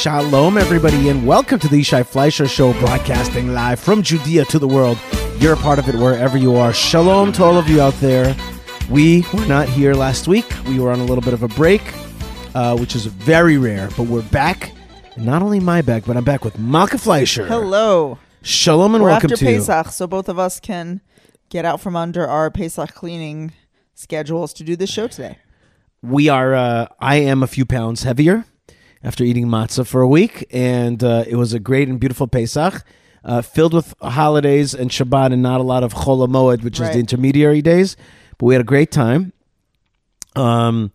Shalom, everybody, and welcome to the Yishai Fleisher Show, broadcasting live from Judea to the world. You're a part of it wherever you are. Shalom to all of you out there. We were not here last week. We were on a little bit of a break, which is very rare, but we're back. And not only my back, but I'm back with Malka Fleisher. Hello. Shalom and we're welcome after to Pesach, so both of us can get out from under our Pesach cleaning schedules to do this show today. We are, I am a few pounds heavier after eating matzah for a week, and it was a great and beautiful Pesach, filled with holidays and Shabbat and not a lot of Chol HaMoed, which is the intermediary days, but we had a great time. And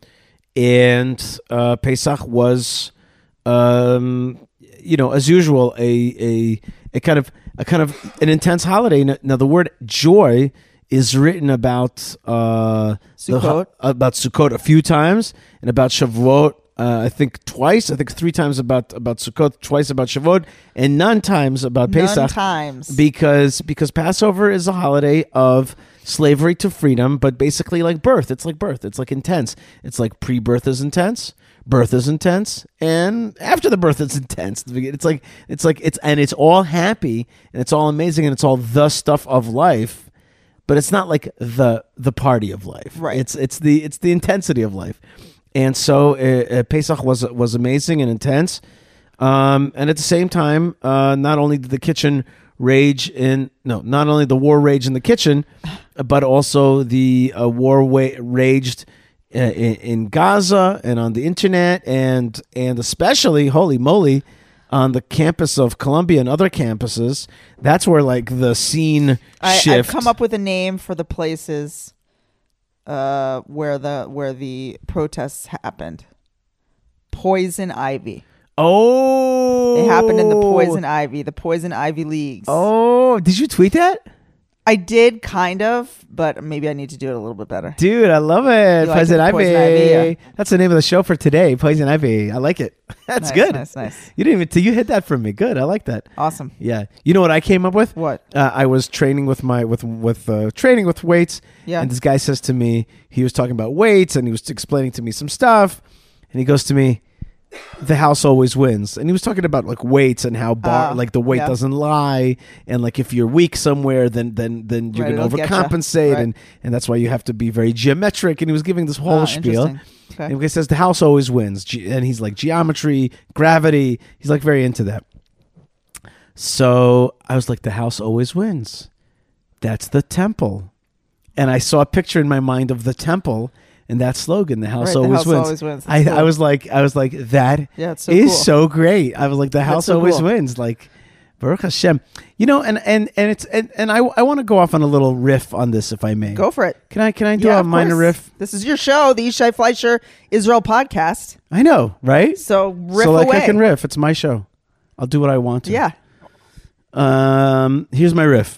Pesach was, as usual, a kind of an intense holiday. Now the word joy is written about Sukkot. About Sukkot a few times, and about Shavuot I think twice. I think 3 times about Sukkot, twice about Shavuot, and none times about Pesach. None times. Because Passover is a holiday of slavery to freedom, but basically like birth. It's like birth. It's like intense. It's like pre-birth is intense, birth is intense, and after the birth it's intense. It's all happy and it's all amazing and it's all the stuff of life. But it's not like the party of life. Right. It's the intensity of life. And so Pesach was amazing and intense. And at the same time, not only did the war rage in the kitchen, but also the war raged in Gaza and on the internet and especially, holy moly, on the campus of Columbia and other campuses. That's where like the scene shift. I've come up with a name for the places where the protests happened. Poison Ivy. Oh, it happened in the Poison Ivy leagues. Oh, did you tweet that? I did, kind of, but maybe I need to do it a little bit better. Dude, I love it. Poison Ivy. Yeah. That's the name of the show for today, Poison Ivy. I like it. That's nice, good. Nice. You you hit that from me. Good. I like that. Awesome. Yeah. You know what I came up with? What? I was training with training with weights. Yeah. And this guy says to me, he was talking about weights and he was explaining to me some stuff, and he goes to me, the house always wins. And he was talking about like weights and how the weight doesn't lie, and like if you're weak somewhere then you're going to overcompensate, and that's why you have to be very geometric. And he was giving this whole spiel. Okay. And he says the house always wins, and he's like geometry, gravity, he's like very into that. So I was like, the house always wins, that's the temple. And I saw a picture in my mind of the temple and that slogan, the house always wins. I was like, that is so great. I was like, the house always wins. Like, Baruch Hashem. And I want to go off on a little riff on this, if I may. Go for it. Can I do a minor riff? This is your show, the Yishai Fleisher Israel podcast. I know, right? So riff away. I can riff. It's my show. I'll do what I want to. Yeah. Here's my riff.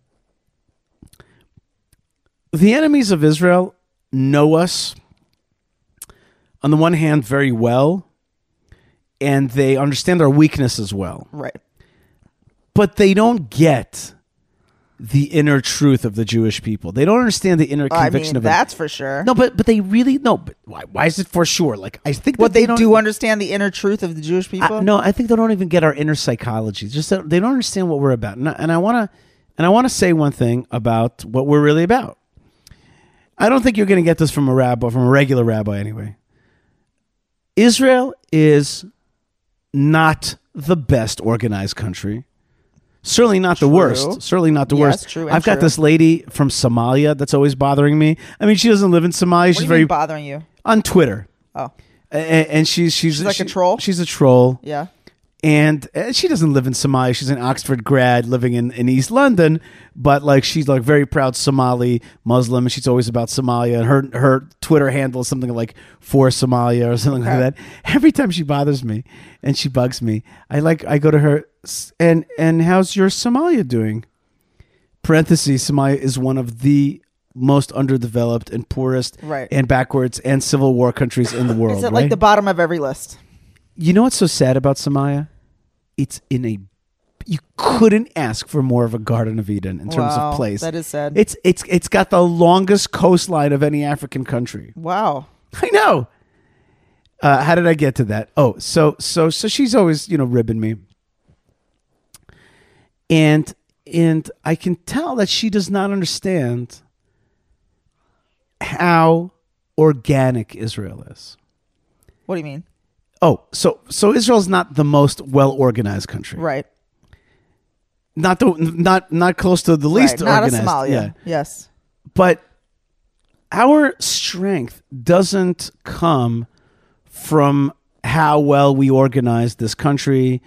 The enemies of Israel know us, on the one hand, very well, and they understand our weaknesses well. Right. But they don't get the inner truth of the Jewish people. They don't understand the inner conviction of it. That's for sure. No, but they really no. But why is it for sure? Like, I think what they do understand the inner truth of the Jewish people. No, I think they don't even get our inner psychology. Just that they don't understand what we're about. And I want to say one thing about what we're really about. I don't think you're going to get this from a regular rabbi anyway. Israel is not the best organized country. Certainly not the worst. Certainly not the worst. True. I've got this lady from Somalia that's always bothering me. I mean, she doesn't live in Somalia. She's very bothering you on Twitter. Oh, and she's like a troll. She's a troll. Yeah. And she doesn't live in Somalia. She's an Oxford grad living in East London, but like she's like very proud Somali Muslim, and she's always about Somalia. And her Twitter handle is something like for Somalia or something like that. Every time she bothers me and she bugs me, I go to her and how's your Somalia doing? Parentheses, Somalia is one of the most underdeveloped and poorest and backwards and civil war countries in the world. Is it like the bottom of every list? You know what's so sad about Somalia? You couldn't ask for more of a Garden of Eden in terms of place. That is sad. It's got the longest coastline of any African country. Wow. I know. How did I get to that? Oh, so she's always, ribbing me. And I can tell that she does not understand how organic Israel is. What do you mean? Oh, so Israel's not the most well-organized country. Right. Not close to the least Not organized. a Somalia. Yeah. Yes. But our strength doesn't come from how well we organize this country.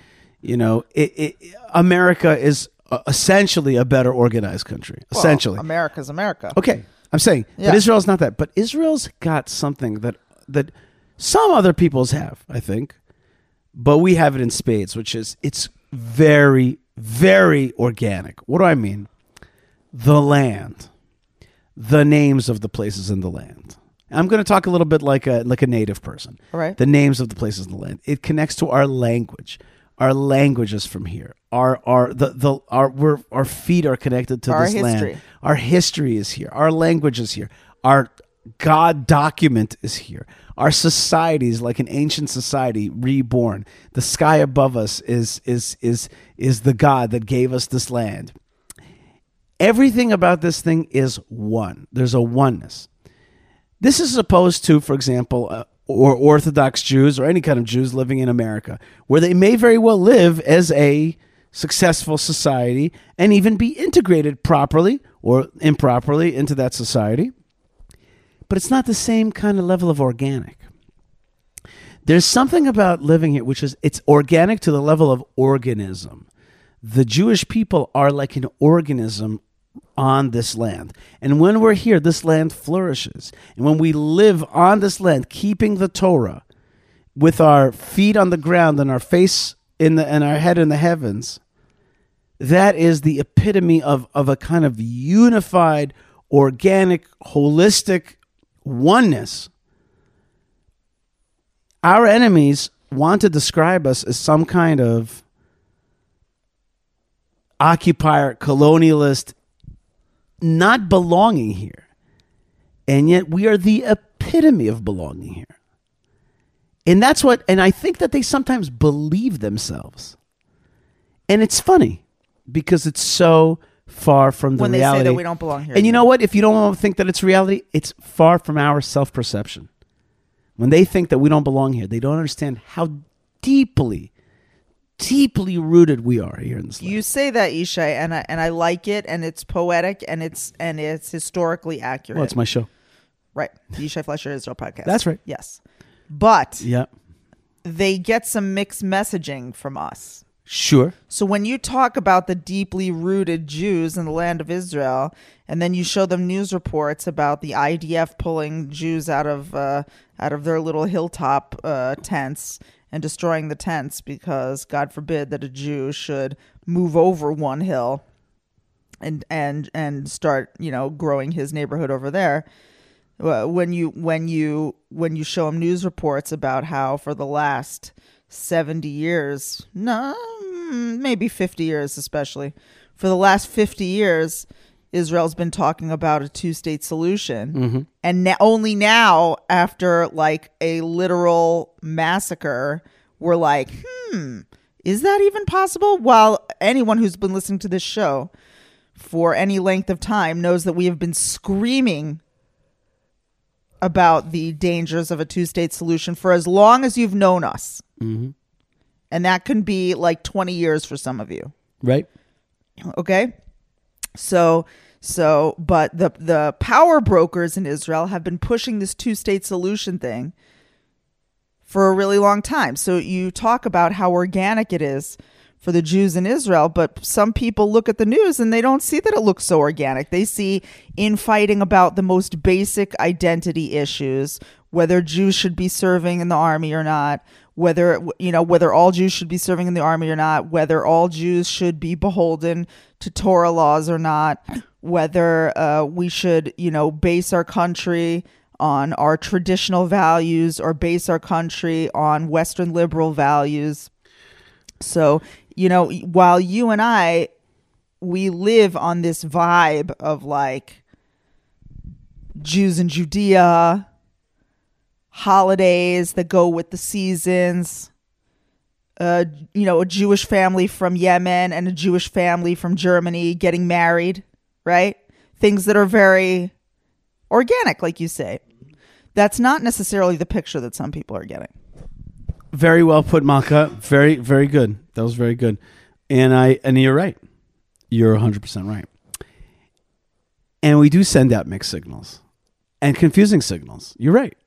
America is essentially a better organized country. Well, essentially. America's America. Okay, I'm saying, Yeah. but Israel's not that. But Israel's got something that some other peoples have, I think, but we have it in spades, which is it's very, very organic. What do I mean? The land, the names of the places in the land. I'm going to talk a little bit like a native person. All right. The names of the places in the land. It connects to our language. Our language is from here. Our feet are connected to Our this history. land. Our history is here. Our language is here. Our God document is here. Our society is like an ancient society reborn. The sky above us is the God that gave us this land. Everything about this thing is one. There's a oneness. This is opposed to, for example, or Orthodox Jews or any kind of Jews living in America, where they may very well live as a successful society and even be integrated properly or improperly into that society. But it's not the same kind of level of organic. There's something about living here which is it's organic to the level of organism. The Jewish people are like an organism on this land. And when we're here, this land flourishes. And when we live on this land, keeping the Torah with our feet on the ground and our face and our head in the heavens, that is the epitome of a kind of unified, organic, holistic oneness. Our enemies want to describe us as some kind of occupier, colonialist, not belonging here. And yet we are the epitome of belonging here. And I think that they sometimes believe themselves. And it's funny because it's so far from the When they reality. say that we don't belong here. And you know what? If you don't want to think that it's reality, it's far from our self-perception. When they think that we don't belong here, they don't understand how deeply rooted we are here in this land. You say that, Yishai, and I like it, and it's poetic, and it's historically accurate. Well, it's my show. Right. The Yishai Fleischer Israel podcast. That's right. Yes. But Yeah. they get some mixed messaging from us. Sure. So when you talk about the deeply rooted Jews in the land of Israel, and then you show them news reports about the IDF pulling Jews out of their little hilltop tents and destroying the tents because God forbid that a Jew should move over one hill and start growing his neighborhood over there. When you show them news reports about how for the last 70 years, maybe 50 years especially, for the last 50 years, Israel's been talking about a two-state solution. Mm-hmm. And only now, after like a literal massacre, we're like, is that even possible? While anyone who's been listening to this show for any length of time knows that we have been screaming about the dangers of a two-state solution for as long as you've known us. Mm-hmm. And that can be like 20 years for some of you. Right. Okay? So but the power brokers in Israel have been pushing this two-state solution thing for a really long time. So you talk about how organic it is for the Jews in Israel, but some people look at the news and they don't see that it looks so organic. They see infighting about the most basic identity issues, whether Jews should be serving in the army or not, whether all Jews should be serving in the army or not, whether all Jews should be beholden to Torah laws or not, whether we should, base our country on our traditional values or base our country on Western liberal values. So, while you and we live on this vibe of like Jews in Judea, holidays that go with the seasons. A Jewish family from Yemen and a Jewish family from Germany getting married, right? Things that are very organic, like you say. That's not necessarily the picture that some people are getting. Very well put, Malka. Very, very good. That was very good. And you're right. You're 100% right. And we do send out mixed signals and confusing signals. You're right.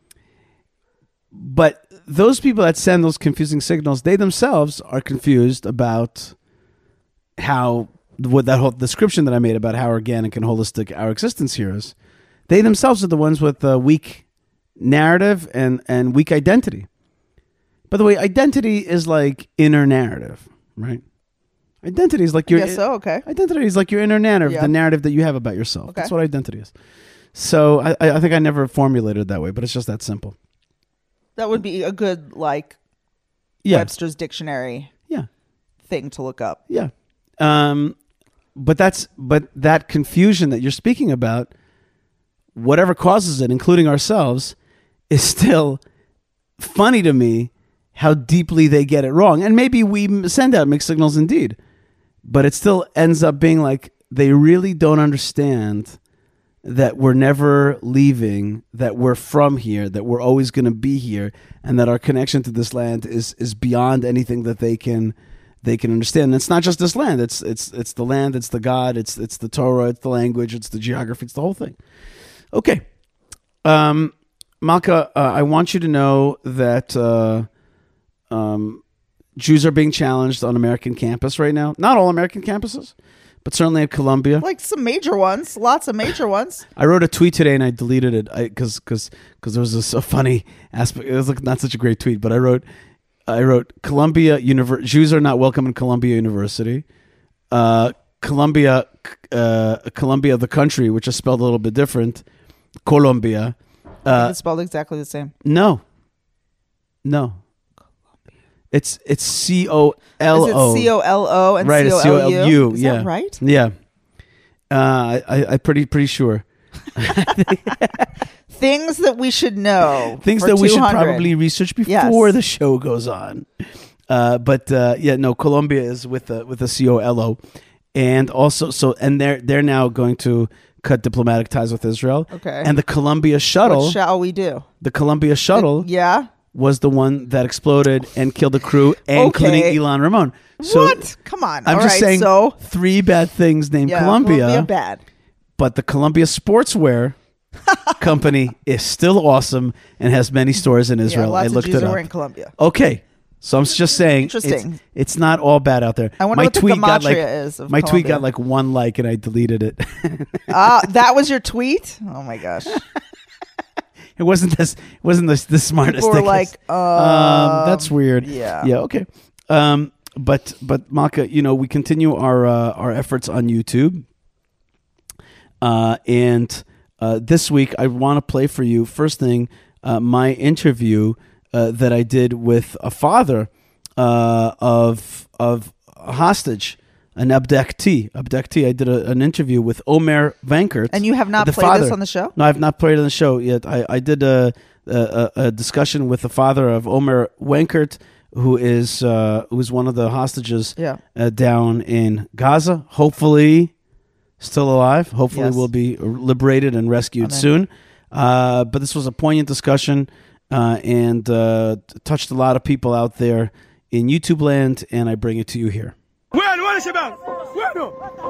But those people that send those confusing signals, they themselves are confused about with that whole description that I made about how organic and holistic our existence here is. They themselves are the ones with the weak narrative and weak identity. By the way, identity is like inner narrative, right? Identity is like your okay. Identity is like your inner narrative, the narrative that you have about yourself. Okay. That's what identity is. So I think I never formulated it that way, but it's just that simple. That would be a good Webster's dictionary thing to look up. Yeah. But that confusion that you're speaking about, whatever causes it, including ourselves, is still funny to me how deeply they get it wrong. And maybe we send out mixed signals indeed, but it still ends up being like they really don't understand that we're never leaving, that we're from here, that we're always going to be here, and that our connection to this land is beyond anything that they can understand. And it's not just this land; it's the land, it's the God, it's the Torah, it's the language, it's the geography, it's the whole thing. Okay, Malka, I want you to know that Jews are being challenged on American campus right now. Not all American campuses, but certainly at Columbia. Like some major ones, lots of major ones. I wrote a tweet today and I deleted it because there was a funny aspect. It was not such a great tweet, but I wrote Columbia Jews are not welcome in Columbia University. Columbia, the country, which is spelled a little bit different. Colombia. It's spelled exactly the same. No. It's COLO. Is it COLO and right, COLU? Is yeah. that right? Yeah. I'm pretty sure. Things that we should know. Things that we should probably research before the show goes on. Colombia is with a COLO, and also they're now going to cut diplomatic ties with Israel. Okay. And the Columbia shuttle. What shall we do? The Columbia shuttle. Yeah. Was the one that exploded and killed the crew, including Ilan Ramon. So what? Come on. I'm just saying three bad things named Columbia. Bad. But the Columbia Sportswear company is still awesome and has many stores in Israel. Lots I looked of Jews it up. are in Columbia. Okay. So I'm just saying it's not all bad out there. I wonder what the gematria is of my Columbia. tweet got like 1 like and I deleted it. That was your tweet? Oh my gosh. It wasn't the smartest People were thing. Like, that's weird. Yeah. Yeah. Okay. But Malka, we continue our efforts on YouTube. And this week I want to play for you first thing my interview that I did with a father of a hostage. An abductee. I did an interview with Omer Wenkert. And you have not played this on the show? No, I have not played it on the show yet. I did a discussion with the father of Omer Wenkert, who's one of the hostages down in Gaza. Hopefully still alive. Hopefully will be liberated and rescued soon. But this was a poignant discussion and touched a lot of people out there in YouTube land, and I bring it to you here. وين شباب؟ وينه؟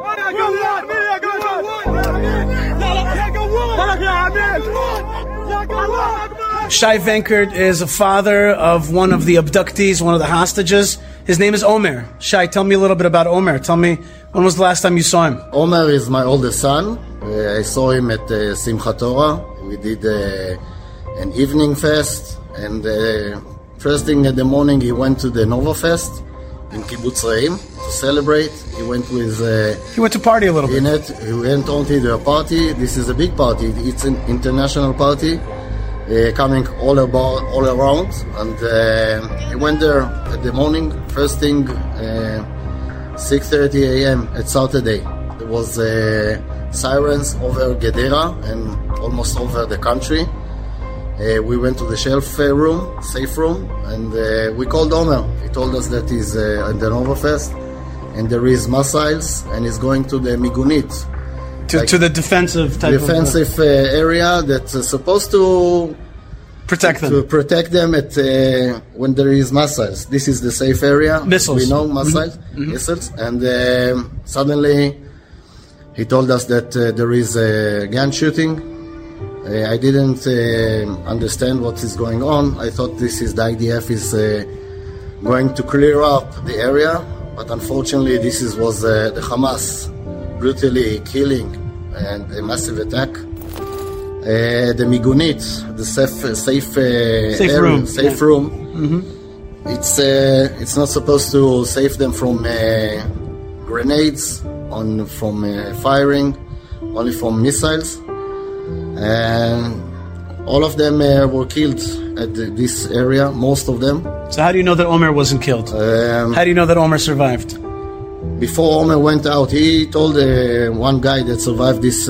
Shai Wenkert is a father of one of the abductees, one of the hostages. His name is Omer. Shai, tell me a little bit about Omer. Tell me, when was the last time you saw him? Omer is my oldest son. I saw him at Simchat Torah. We did an evening fest, and first thing in the morning he went to the Nova Fest in Kibbutz Re'im to celebrate. He went to party a little bit. He went on to the party. This is a big party. It's an international party coming all around. And he went there at the morning, first thing, 6:30 a.m. at Saturday. There was sirens over Gedera and almost over the country. We went to the shelf room, safe room, and we called Omer. He told us that he's at the Novafest, and there is missiles, and he's going to the Migunit, To the defensive type defensive area that's supposed to protect them. to protect them at when there is missiles. This is the safe area. Missiles. We know missiles, and suddenly he told us that there is a gun shooting. I didn't understand what is going on. I thought this is the IDF is going to clear up the area, but unfortunately this was the Hamas brutally killing and a massive attack. The Migunit, the safe room. It's not supposed to save them from grenades, from firing, only from missiles, and all of them were killed at this area. Most of them. So how do you know that Omer wasn't killed? How do you know that Omer survived? Before Omer went out, he told one guy that survived this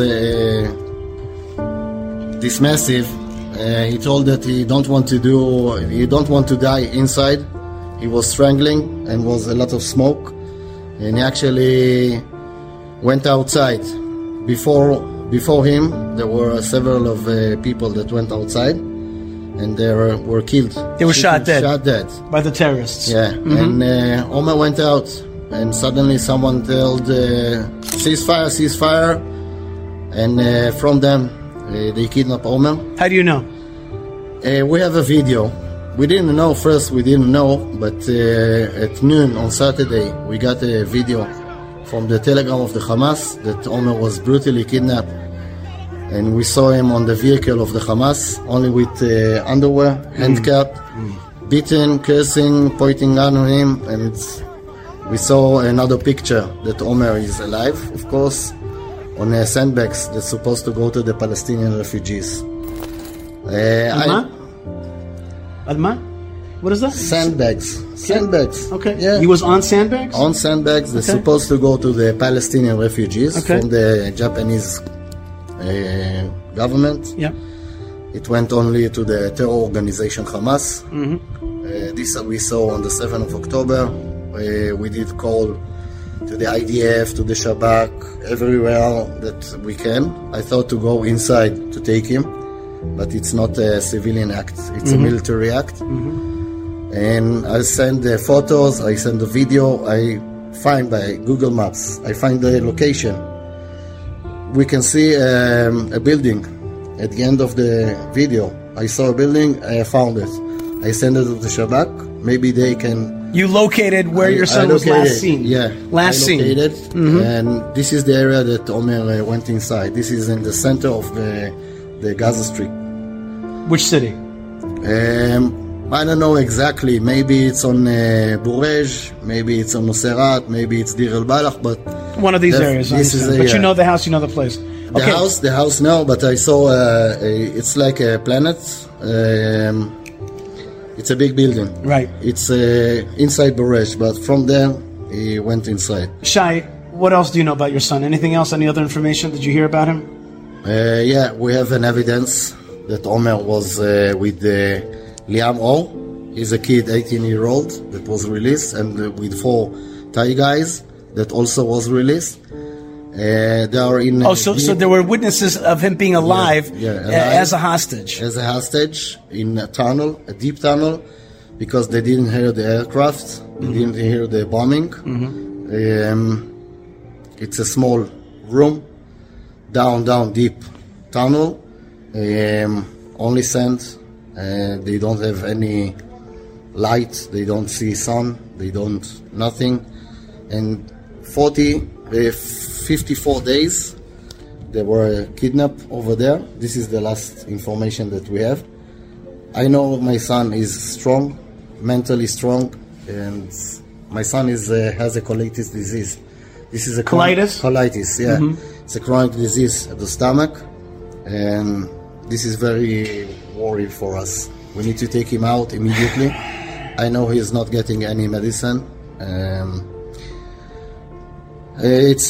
massive. He told that he don't want to die inside. He was strangling and was a lot of smoke, and he actually went outside. Before him, there were several of people that went outside, and they were killed. They were shot dead by the terrorists. Yeah, and Omer went out. And suddenly someone told, ceasefire, and from them, they kidnapped Omer. How do you know? We have a video. We didn't know, but at noon on Saturday, we got a video from the telegram of the Hamas that Omer was brutally kidnapped. And we saw him on the vehicle of the Hamas, only with underwear, handcuffed, beaten, cursing, pointing gun on him, and we saw another picture that Omer is alive, of course, on sandbags that's supposed to go to the Palestinian refugees. Adma? What is that? Sandbags. Okay. Yeah. He was on sandbags? On sandbags that's supposed to go to the Palestinian refugees from the Japanese government. Yeah. It went only to the terror organization Hamas. This we saw on the 7th of October. We did call to the IDF, to the Shabak, everywhere that we can. I thought to go inside to take him, but it's not a civilian act. It's a military act. And I send the photos, I send the video, I find by Google Maps, I find the location. We can see a building at the end of the video. I saw a building, I found it. I send it to the Shabak. Maybe they can... You located where your son was last seen. Yeah. Last seen. And this is the area that Omer went inside. This is in the center of the Gaza Strip. Which city? I don't know exactly. Maybe it's on Burej, maybe it's on Nuseirat, maybe it's Dir el-Balach, but... One of these areas. But you know the house, you know the place. The house, no, but I saw it's like a planet. It's a big building. Right. It's inside Burej, but from there, he went inside. Shai, what else do you know about your son? Anything else? Any other information? Did you hear about him? Yeah, we have an evidence that Omer was with Liam O. He's a kid, 18-year-old, that was released, and with 4 Thai guys that also was released. They are in. So there were witnesses of him being alive, alive as a hostage. As a hostage in a tunnel, a deep tunnel, because they didn't hear the aircraft, they didn't hear the bombing. It's a small room, down, deep tunnel, only sand. They don't have any light. They don't see sun. They don't nothing, and 54 days they were kidnapped over there. This is the last information that we have. I know my son is strong, mentally strong, and my son has a colitis disease. This is a colitis, yeah. It's a chronic disease of the stomach, and this is very worried for us. We need to take him out immediately. I know he is not getting any medicine. It's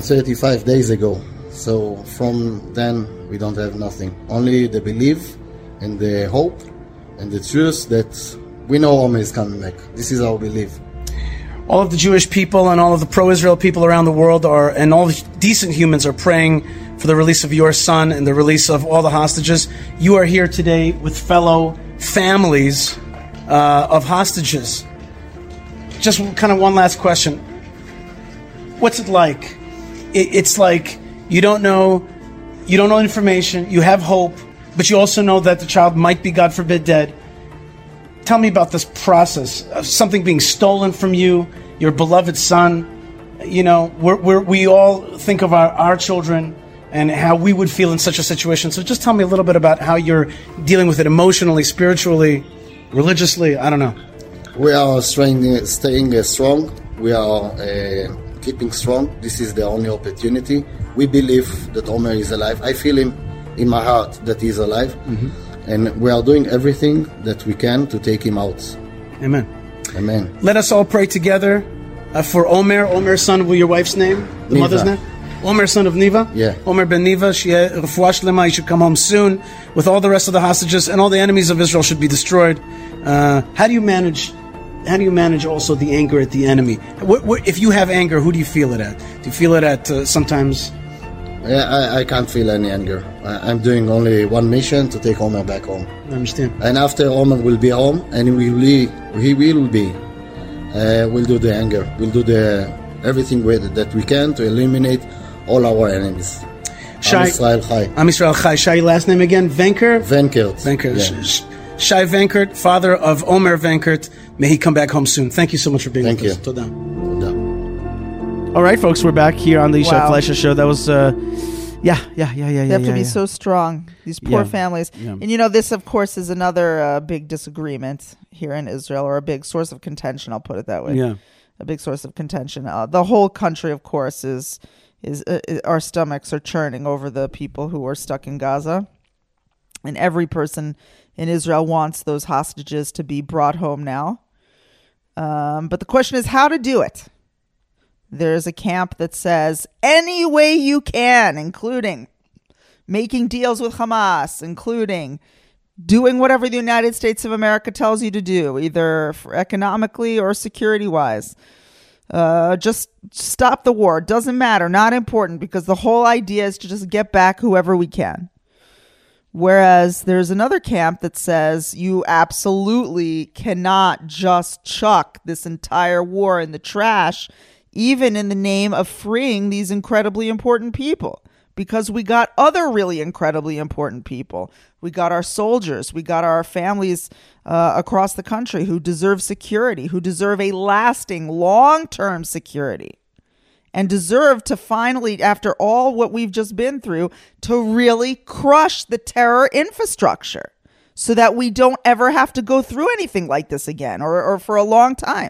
135 days ago. So from then, we don't have nothing. Only the belief and the hope and the truth that we know Omer is coming back. This is our belief. All of the Jewish people and all of the pro-Israel people around the world and all the decent humans are praying for the release of your son and the release of all the hostages. You are here today with fellow families of hostages. Just kind of one last question. What's it like? It's like you don't know information, you have hope, but you also know that the child might be, God forbid, dead. Tell me about this process of something being stolen from you, your beloved son. You know, we all think of our children and how we would feel in such a situation. So just tell me a little bit about how you're dealing with it emotionally, spiritually, religiously. I don't know. We are staying strong. We are keeping strong. This is the only opportunity. We believe that Omer is alive. I feel him in my heart that he's alive. Mm-hmm. And we are doing everything that we can to take him out. Amen. Amen. Let us all pray together for Omer. Omer's son, your wife's name? The Niva. Mother's name? Omer, son of Niva? Yeah. Omer ben Niva. He should come home soon with all the rest of the hostages, and all the enemies of Israel should be destroyed. How do you manage also the anger at the enemy? If you have anger, who do you feel it at? Do you feel it at sometimes... I can't feel any anger. I'm doing only one mission to take Omer back home. I understand. And after Omer will be home, and he will be, we'll do the anger. We'll do everything that we can to eliminate all our enemies. Shai, Am Yisrael Chai. Am Yisrael Chai. Shai, last name again? Venkert? Venkert. Yeah. Shai Venkert, father of Omer Venkert. May he come back home soon. Thank you so much for being with us. Thank you. All right, folks, we're back here on the Wow. Yishai Fleischer Show. That was, yeah. They have to be so strong, these poor Yeah. families. Yeah. And this, of course, is another big disagreement here in Israel, or a big source of contention, I'll put it that way. Yeah. A big source of contention. The whole country, of course, is our stomachs are churning over the people who are stuck in Gaza. And every person in Israel wants those hostages to be brought home now. But the question is how to do it. There's a camp that says any way you can, including making deals with Hamas, including doing whatever the United States of America tells you to do, either economically or security-wise. Just stop the war. Doesn't matter. Not important, because the whole idea is to just get back whoever we can. Whereas there's another camp that says you absolutely cannot just chuck this entire war in the trash, even in the name of freeing these incredibly important people. Because we got other really incredibly important people. We got our soldiers. We got our families across the country who deserve security, who deserve a lasting, long-term security, and deserve to finally, after all what we've just been through, to really crush the terror infrastructure so that we don't ever have to go through anything like this again, or for a long time.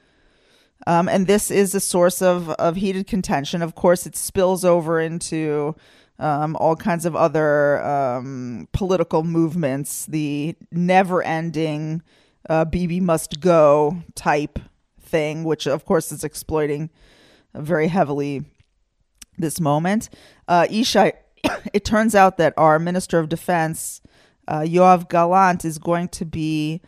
And this is a source of heated contention. Of course, it spills over into all kinds of other political movements, the never-ending Bibi must go type thing, which, of course, is exploiting very heavily this moment. Yishai, it turns out that our Minister of Defense, Yoav Gallant, is going to be...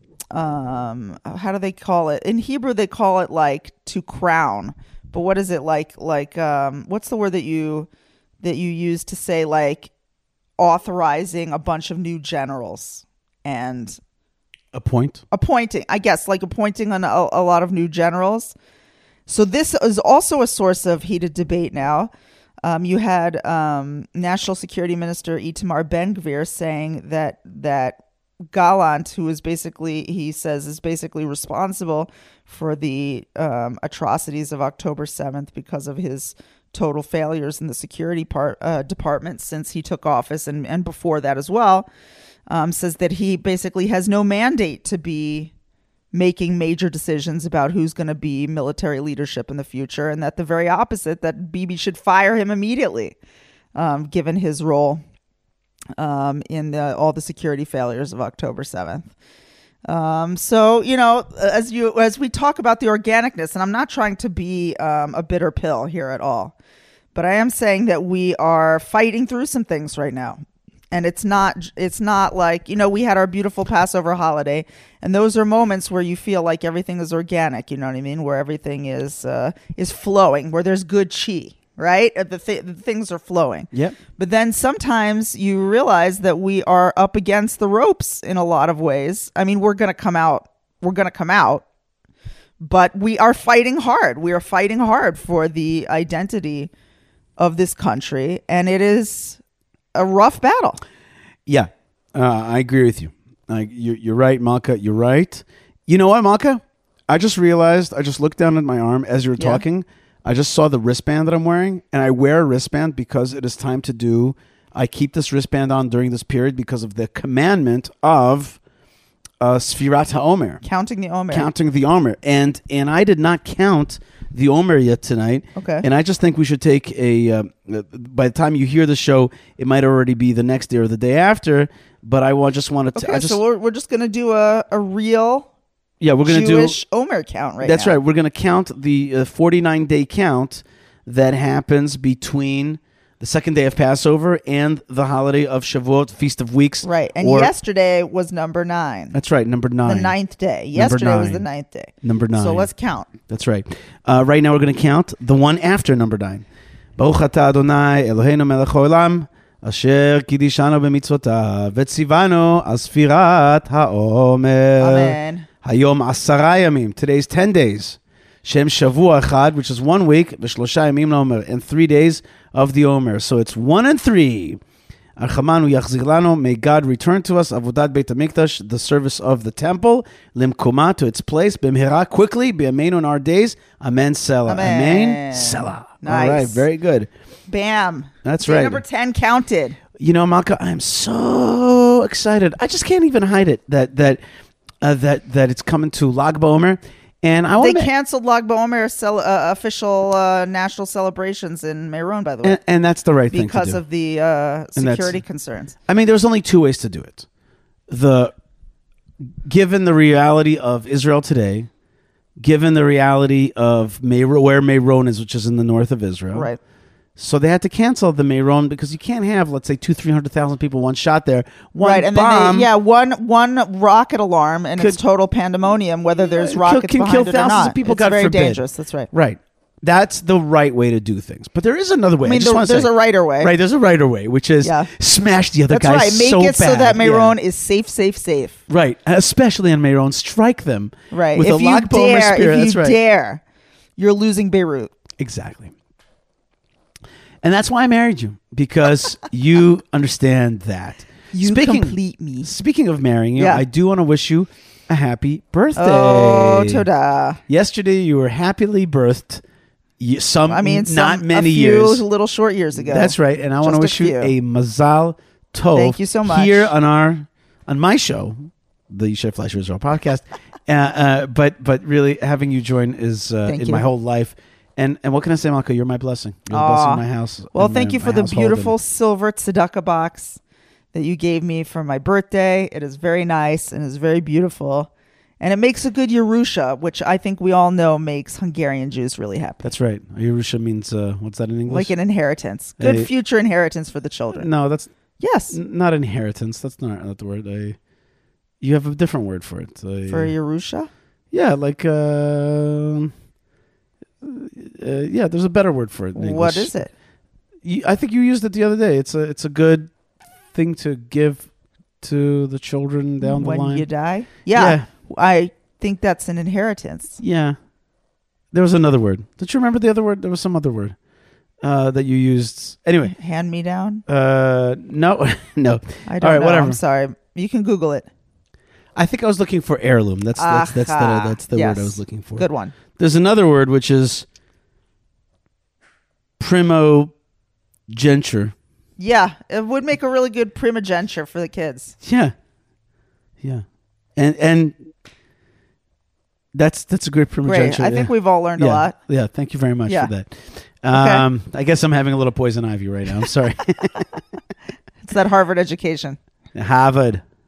how do they call it? In Hebrew, they call it like to crown. But what is it like? What's the word that you use to say like authorizing a bunch of new generals and appointing? I guess like appointing a lot of new generals. So this is also a source of heated debate now. You had National Security Minister Itamar Ben-Gvir saying that Gallant, who is basically, he says, is basically responsible for the atrocities of October 7th because of his total failures in the security department since he took office and before that as well, says that he basically has no mandate to be making major decisions about who's going to be military leadership in the future, and that the very opposite, that Bibi should fire him immediately, given his role in all the security failures of October 7th. So, as we talk about the organicness, and I'm not trying to be a bitter pill here at all, but I am saying that we are fighting through some things right now. And it's not like, we had our beautiful Passover holiday, and those are moments where you feel like everything is organic, you know what I mean? Where everything is flowing, where there's good chi, right? The things are flowing. Yep. But then sometimes you realize that we are up against the ropes in a lot of ways. I mean, we're going to come out, but we are fighting hard. We are fighting hard for the identity of this country, and it is a rough battle. Yeah, I agree with you. You're right, Malka. You're right. You know what, Malka? I just looked down at my arm as you were talking. I just saw the wristband that I'm wearing, and I wear a wristband because it is time to do. I keep this wristband on during this period because of the commandment of Sfirat HaOmer. Counting the Omer. Counting the Omer. And I did not count the Omer yet tonight. Okay. And I just think we should take by the time you hear the show, it might already be the next day or the day after. But just wanted to. Okay, so we're just going to do a real we're going to do Jewish Omer count right That's now. right. We're going to count the 49-day count that happens between the second day of Passover and the holiday of Shavuot, Feast of Weeks. Right. And yesterday was number 9. That's right, number 9. The 9th day. Yesterday was the 9th day. Number 9. So let's count. That's right. Right now we're going to count the one after number 9. Baruch atah Adonai Eloheinu melech haolam asher kidishanu b'mitzvotav v'tzivanu al sfirat haomer. Amen. Hayom 10 yamim. Today's 10 days. Shem Shavua Echad, which is 1 week, v'shlosha yamim laomer, and 3 days of the Omer. So it's 1 and 3. Archamanu yachzir lanu. May God return to us avodat Beit HaMikdash, the service of the temple, limkoma, to its place, b'mhera, quickly, b'yameinu, in our days. Amen. Selah. Amen. Selah. Nice. All right. Very good. Bam. That's Day right. number 10 counted. You know, Malka, I'm so excited. I just can't even hide it that it's coming to Lag BaOmer. And they canceled Lag BaOmer official national celebrations in Meron, by the way. And that's the right thing to do. Because of the security concerns. I mean, there's only 2 ways to do it. Given the reality of Israel today, given the reality of where Meron is, which is in the north of Israel. Right. So they had to cancel the Meron because you can't have, let's say, 200,000-300,000 people, one shot there. One and bomb. Then one rocket alarm, and it's total pandemonium, whether there's rockets can behind kill it or thousands not. of people, it's God very forbid. dangerous. That's right. Right. That's the right way to do things. But there is another way. I mean, there's a righter way. Right, there's a righter way, which is smash the other That's guys right. Make so it so bad. that Meron is safe. Right. Especially on Meron. Strike them. Right. With if a Lag BaOmer spirit. If you dare, you're losing Beirut. Exactly. And that's why I married you, because you understand that. You complete me. Speaking of marrying you, I do want to wish you a happy birthday. Oh, toda. Yesterday, you were happily birthed. Not many years. A little short years ago. That's right. And I want to wish you a mazal tov. Thank you so much. Here on my show, the Chef Fleischer Israel podcast. But really, having you join is in my whole life. And what can I say, Malka? You're my blessing. You're the blessing of my house. Well, thank you for the beautiful silver tzedakah box that you gave me for my birthday. It is very nice and is very beautiful. And it makes a good Yerusha, which I think we all know makes Hungarian Jews really happy. That's right. Yerusha means, what's that in English? Like an inheritance. Good future inheritance for the children. No, that's... Yes. Not inheritance. That's not the word. You have a different word for it. For Yerusha? Yeah, like... there's a better word for it in English. What is it? I think you used it the other day. It's a good thing to give to the children down the line. When you die? Yeah. I think that's an inheritance. Yeah. There was another word. Did you remember the other word? There was some other word that you used. Anyway. Hand me down? No. No. I don't know. Whatever. I'm sorry. You can Google it. I think I was looking for heirloom. That's the word I was looking for. Good one. There's another word which is primogeniture. Yeah, it would make a really good primogeniture for the kids. Yeah. And that's a great primogeniture. Great. I think we've all learned a lot. Yeah, thank you very much for that. I guess I'm having a little poison ivy right now. I'm sorry. It's that Harvard education. Harvard.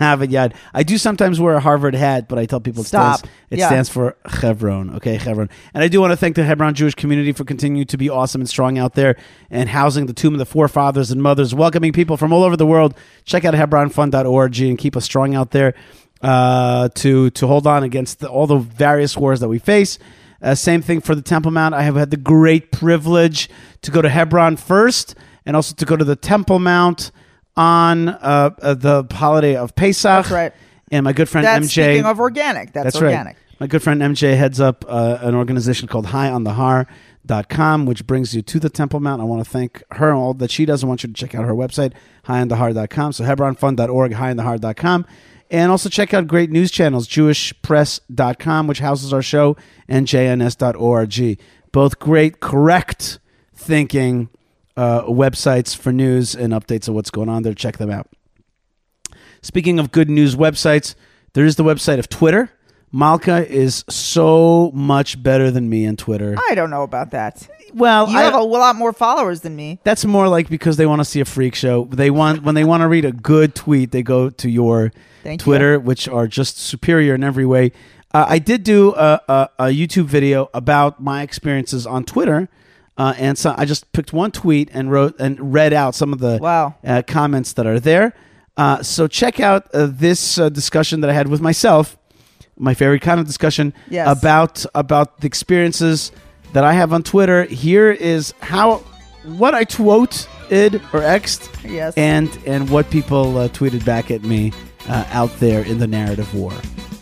have it yet. I do sometimes wear a Harvard hat, but I tell people Stop. It Yeah. stands for Hebron. Okay, Hebron. And I do want to thank the Hebron Jewish community for continuing to be awesome and strong out there and housing the tomb of the forefathers and mothers, welcoming people from all over the world. Check out HebronFund.org and keep us strong out there to hold on against all the various wars that we face. Same thing for the Temple Mount. I have had the great privilege to go to Hebron first and also to go to the Temple Mount on the holiday of Pesach. That's right. And my good friend That's MJ. speaking of organic. That's organic. Right. My good friend MJ heads up an organization called HighOnTheHar.com, which brings you to the Temple Mount. I want to thank her and all that she does. I want you to check out her website, HighOnTheHar.com. So HebronFund.org, HighOnTheHar.com. And also check out great news channels, JewishPress.com, which houses our show, and JNS.org. Both great, correct thinking websites for news and updates of what's going on there. Check them out. Speaking of good news websites, there is the website of Twitter. Malka is so much better than me on Twitter. I don't know about that. Well, You have a lot more followers than me. that's more like because they want to see a freak show. When they want to read a good tweet, they go to your Thank Twitter, which are just superior in every way. I did do a YouTube video about my experiences on Twitter, and so I just picked one tweet and read out some of the comments that are there. So check out this discussion that I had with myself, my favorite kind of discussion about the experiences that I have on Twitter. Here is what I tweeted or X'd, Yes. and what people tweeted back at me out there in the narrative war.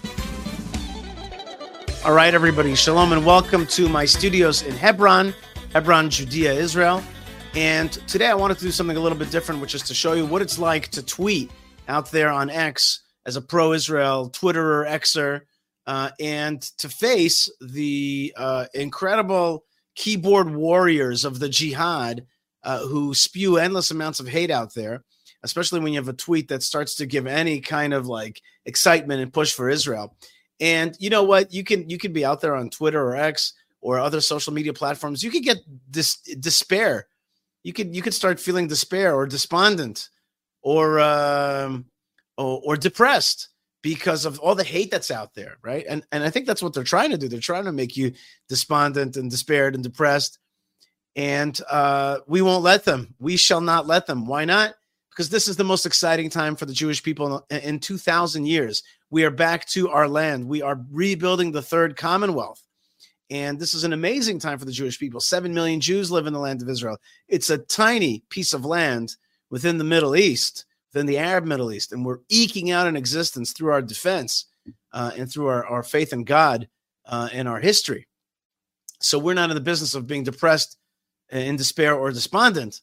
All right, everybody, shalom and welcome to my studios in Hebron, Judea, Israel. And today I wanted to do something a little bit different, which is to show you what it's like to tweet out there on X as a pro-Israel Twitterer, Xer, and to face the incredible keyboard warriors of the jihad who spew endless amounts of hate out there, especially when you have a tweet that starts to give any kind of like excitement and push for Israel. And you know what? You can be out there on Twitter or X or other social media platforms. You could get despair. You could start feeling despair or despondent or depressed because of all the hate that's out there, right? And I think that's what they're trying to do. They're trying to make you despondent and despaired and depressed. And we won't let them. We shall not let them. Why not? Because this is the most exciting time for the Jewish people in 2,000 years. We are back to our land. We are rebuilding the third Commonwealth. And this is an amazing time for the Jewish people. 7 million Jews live in the land of Israel. It's a tiny piece of land within the Middle East, within the Arab Middle East. And we're eking out an existence through our defense and through our faith in God and our history. So we're not in the business of being depressed, in despair, or despondent.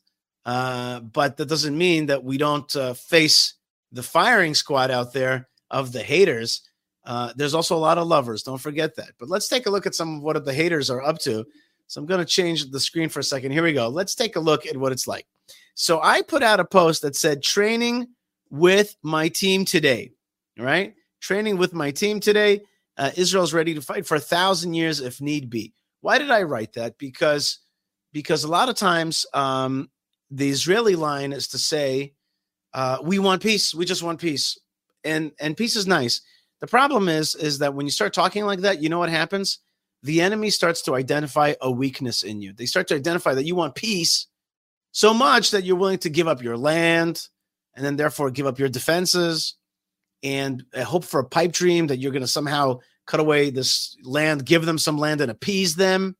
But that doesn't mean that we don't face the firing squad out there of the haters. There's also a lot of lovers. Don't forget that. But let's take a look at some of what the haters are up to. So I'm going to change the screen for a second. Here we go. Let's take a look at what it's like. So I put out a post that said, training with my team today. All right. Training with my team today. Israel's ready to fight for 1,000 years if need be. Why did I write that? Because a lot of times the Israeli line is to say, we want peace. We just want peace. And peace is nice. The problem is that when you start talking like that, you know what happens? The enemy starts to identify a weakness in you. They start to identify that you want peace so much that you're willing to give up your land and then therefore give up your defenses and hope for a pipe dream that you're going to somehow cut away this land, give them some land and appease them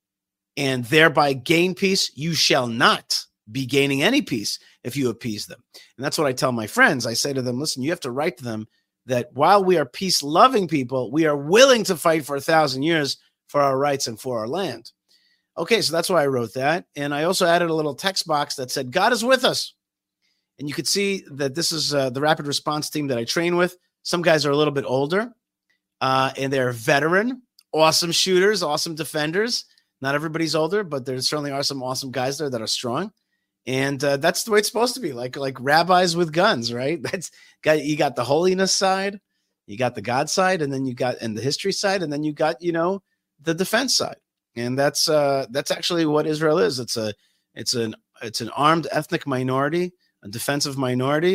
and thereby gain peace. You shall not be gaining any peace if you appease them. And that's what I tell my friends. I say to them, listen, you have to write to them that while we are peace-loving people, we are willing to fight for 1,000 years for our rights and for our land. Okay, so that's why I wrote that. And I also added a little text box that said, God is with us. And you could see that this is the rapid response team that I train with. Some guys are a little bit older, and they're veteran, awesome shooters, awesome defenders. Not everybody's older, but there certainly are some awesome guys there that are strong. And that's the way it's supposed to be, like rabbis with guns, right? You got the holiness side, you got the God side, and then you got the history side, and then you got the defense side, and that's actually what Israel is. It's an armed ethnic minority, a defensive minority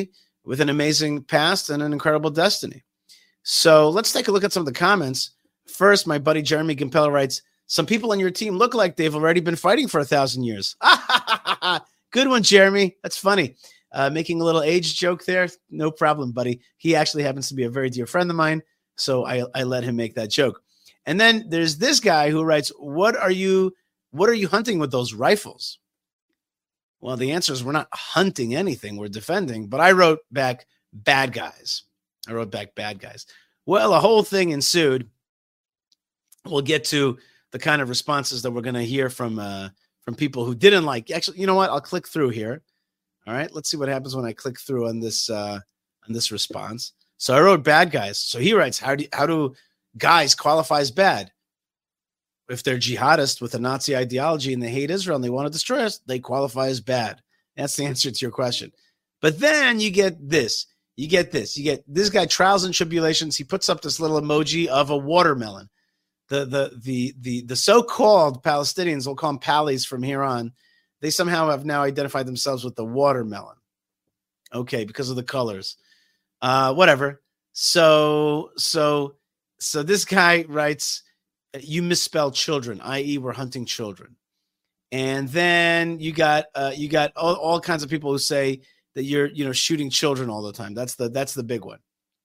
with an amazing past and an incredible destiny. So let's take a look at some of the comments. First, my buddy Jeremy Gimpel writes, some people on your team look like they've already been fighting for 1,000 years. Good one, Jeremy. That's funny. Making a little age joke there. No problem, buddy. He actually happens to be a very dear friend of mine, so I let him make that joke. And then there's this guy who writes, what are you hunting with those rifles? Well, the answer is we're not hunting anything. We're defending. But I wrote back, bad guys. Well, a whole thing ensued. We'll get to the kind of responses that we're going to hear from people who didn't like. Actually, you know what? I'll click through here. All right, let's see what happens when I click through on this response. So I wrote bad guys. So he writes, how do guys qualify as bad? If they're jihadists with a Nazi ideology and they hate Israel and they want to destroy us, they qualify as bad. That's the answer to your question. But then you get this. You get this guy, trials and tribulations. He puts up this little emoji of a watermelon. The so-called Palestinians, we'll call them Pallies from here on, they somehow have now identified themselves with the watermelon. Okay, because of the colors. Whatever. So this guy writes, you misspelled children, i.e. we're hunting children. And then you got all kinds of people who say that you're shooting children all the time. That's the big one.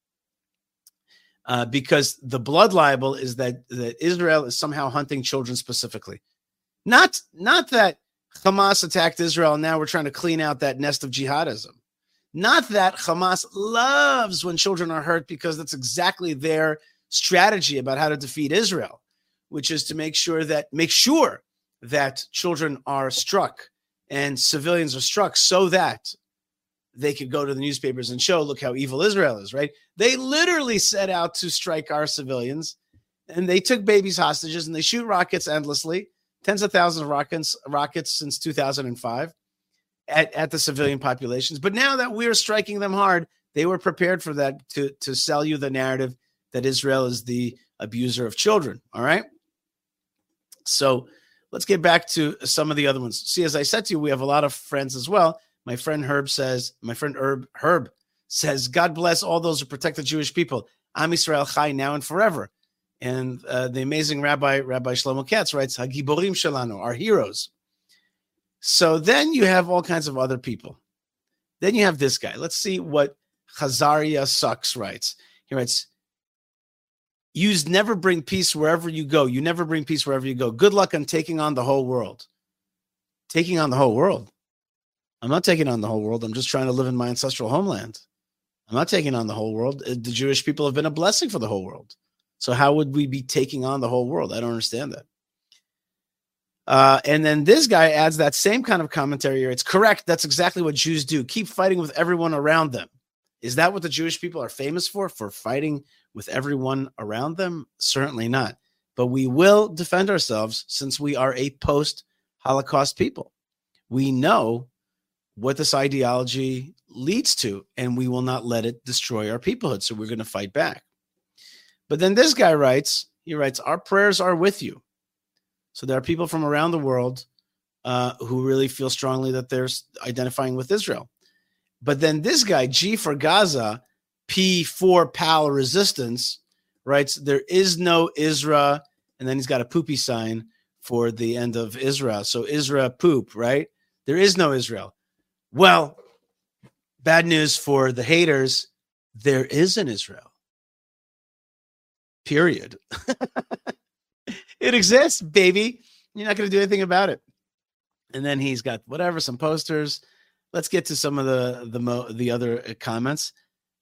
Because the blood libel is that Israel is somehow hunting children specifically. Not that Hamas attacked Israel and now we're trying to clean out that nest of jihadism. Not that Hamas loves when children are hurt, because that's exactly their strategy about how to defeat Israel, which is to make sure that children are struck and civilians are struck so that they could go to the newspapers and show, look how evil Israel is, right? They literally set out to strike our civilians, and they took babies hostages, and they shoot rockets endlessly, tens of thousands of rockets since 2005 at the civilian populations. But now that we're striking them hard, they were prepared for that, to sell you the narrative that Israel is the abuser of children, all right? So let's get back to some of the other ones. See, as I said to you, we have a lot of friends as well. My friend Herb says, God bless all those who protect the Jewish people. Am Yisrael Chai, now and forever. And the amazing Rabbi Shlomo Katz writes, Hagiborim Shalano, our heroes. So then you have all kinds of other people. Then you have this guy. Let's see what Chazaria Sucks writes. He writes, you never bring peace wherever you go. You never bring peace wherever you go. Good luck on taking on the whole world. Taking on the whole world? I'm not taking on the whole world. I'm just trying to live in my ancestral homeland. I'm not taking on the whole world. The Jewish people have been a blessing for the whole world. So how would we be taking on the whole world? I don't understand that. And then this guy adds that same kind of commentary here. It's correct. That's exactly what Jews do. Keep fighting with everyone around them. Is that what the Jewish people are famous for fighting with everyone around them? Certainly not. But we will defend ourselves since we are a post-Holocaust people. We know what this ideology leads to, and we will not let it destroy our peoplehood. So we're going to fight back. But then this guy writes, our prayers are with you. So there are people from around the world who really feel strongly that they're identifying with Israel. But then this guy, G for Gaza, P for Pal Resistance, writes, there is no Isra, and then he's got a poopy sign for the end of Isra. So Isra poop, right? There is no Israel. Well, bad news for the haters, there is an Israel. Period. It exists, baby. You're not going to do anything about it. And then he's got some posters. Let's get to some of the other comments.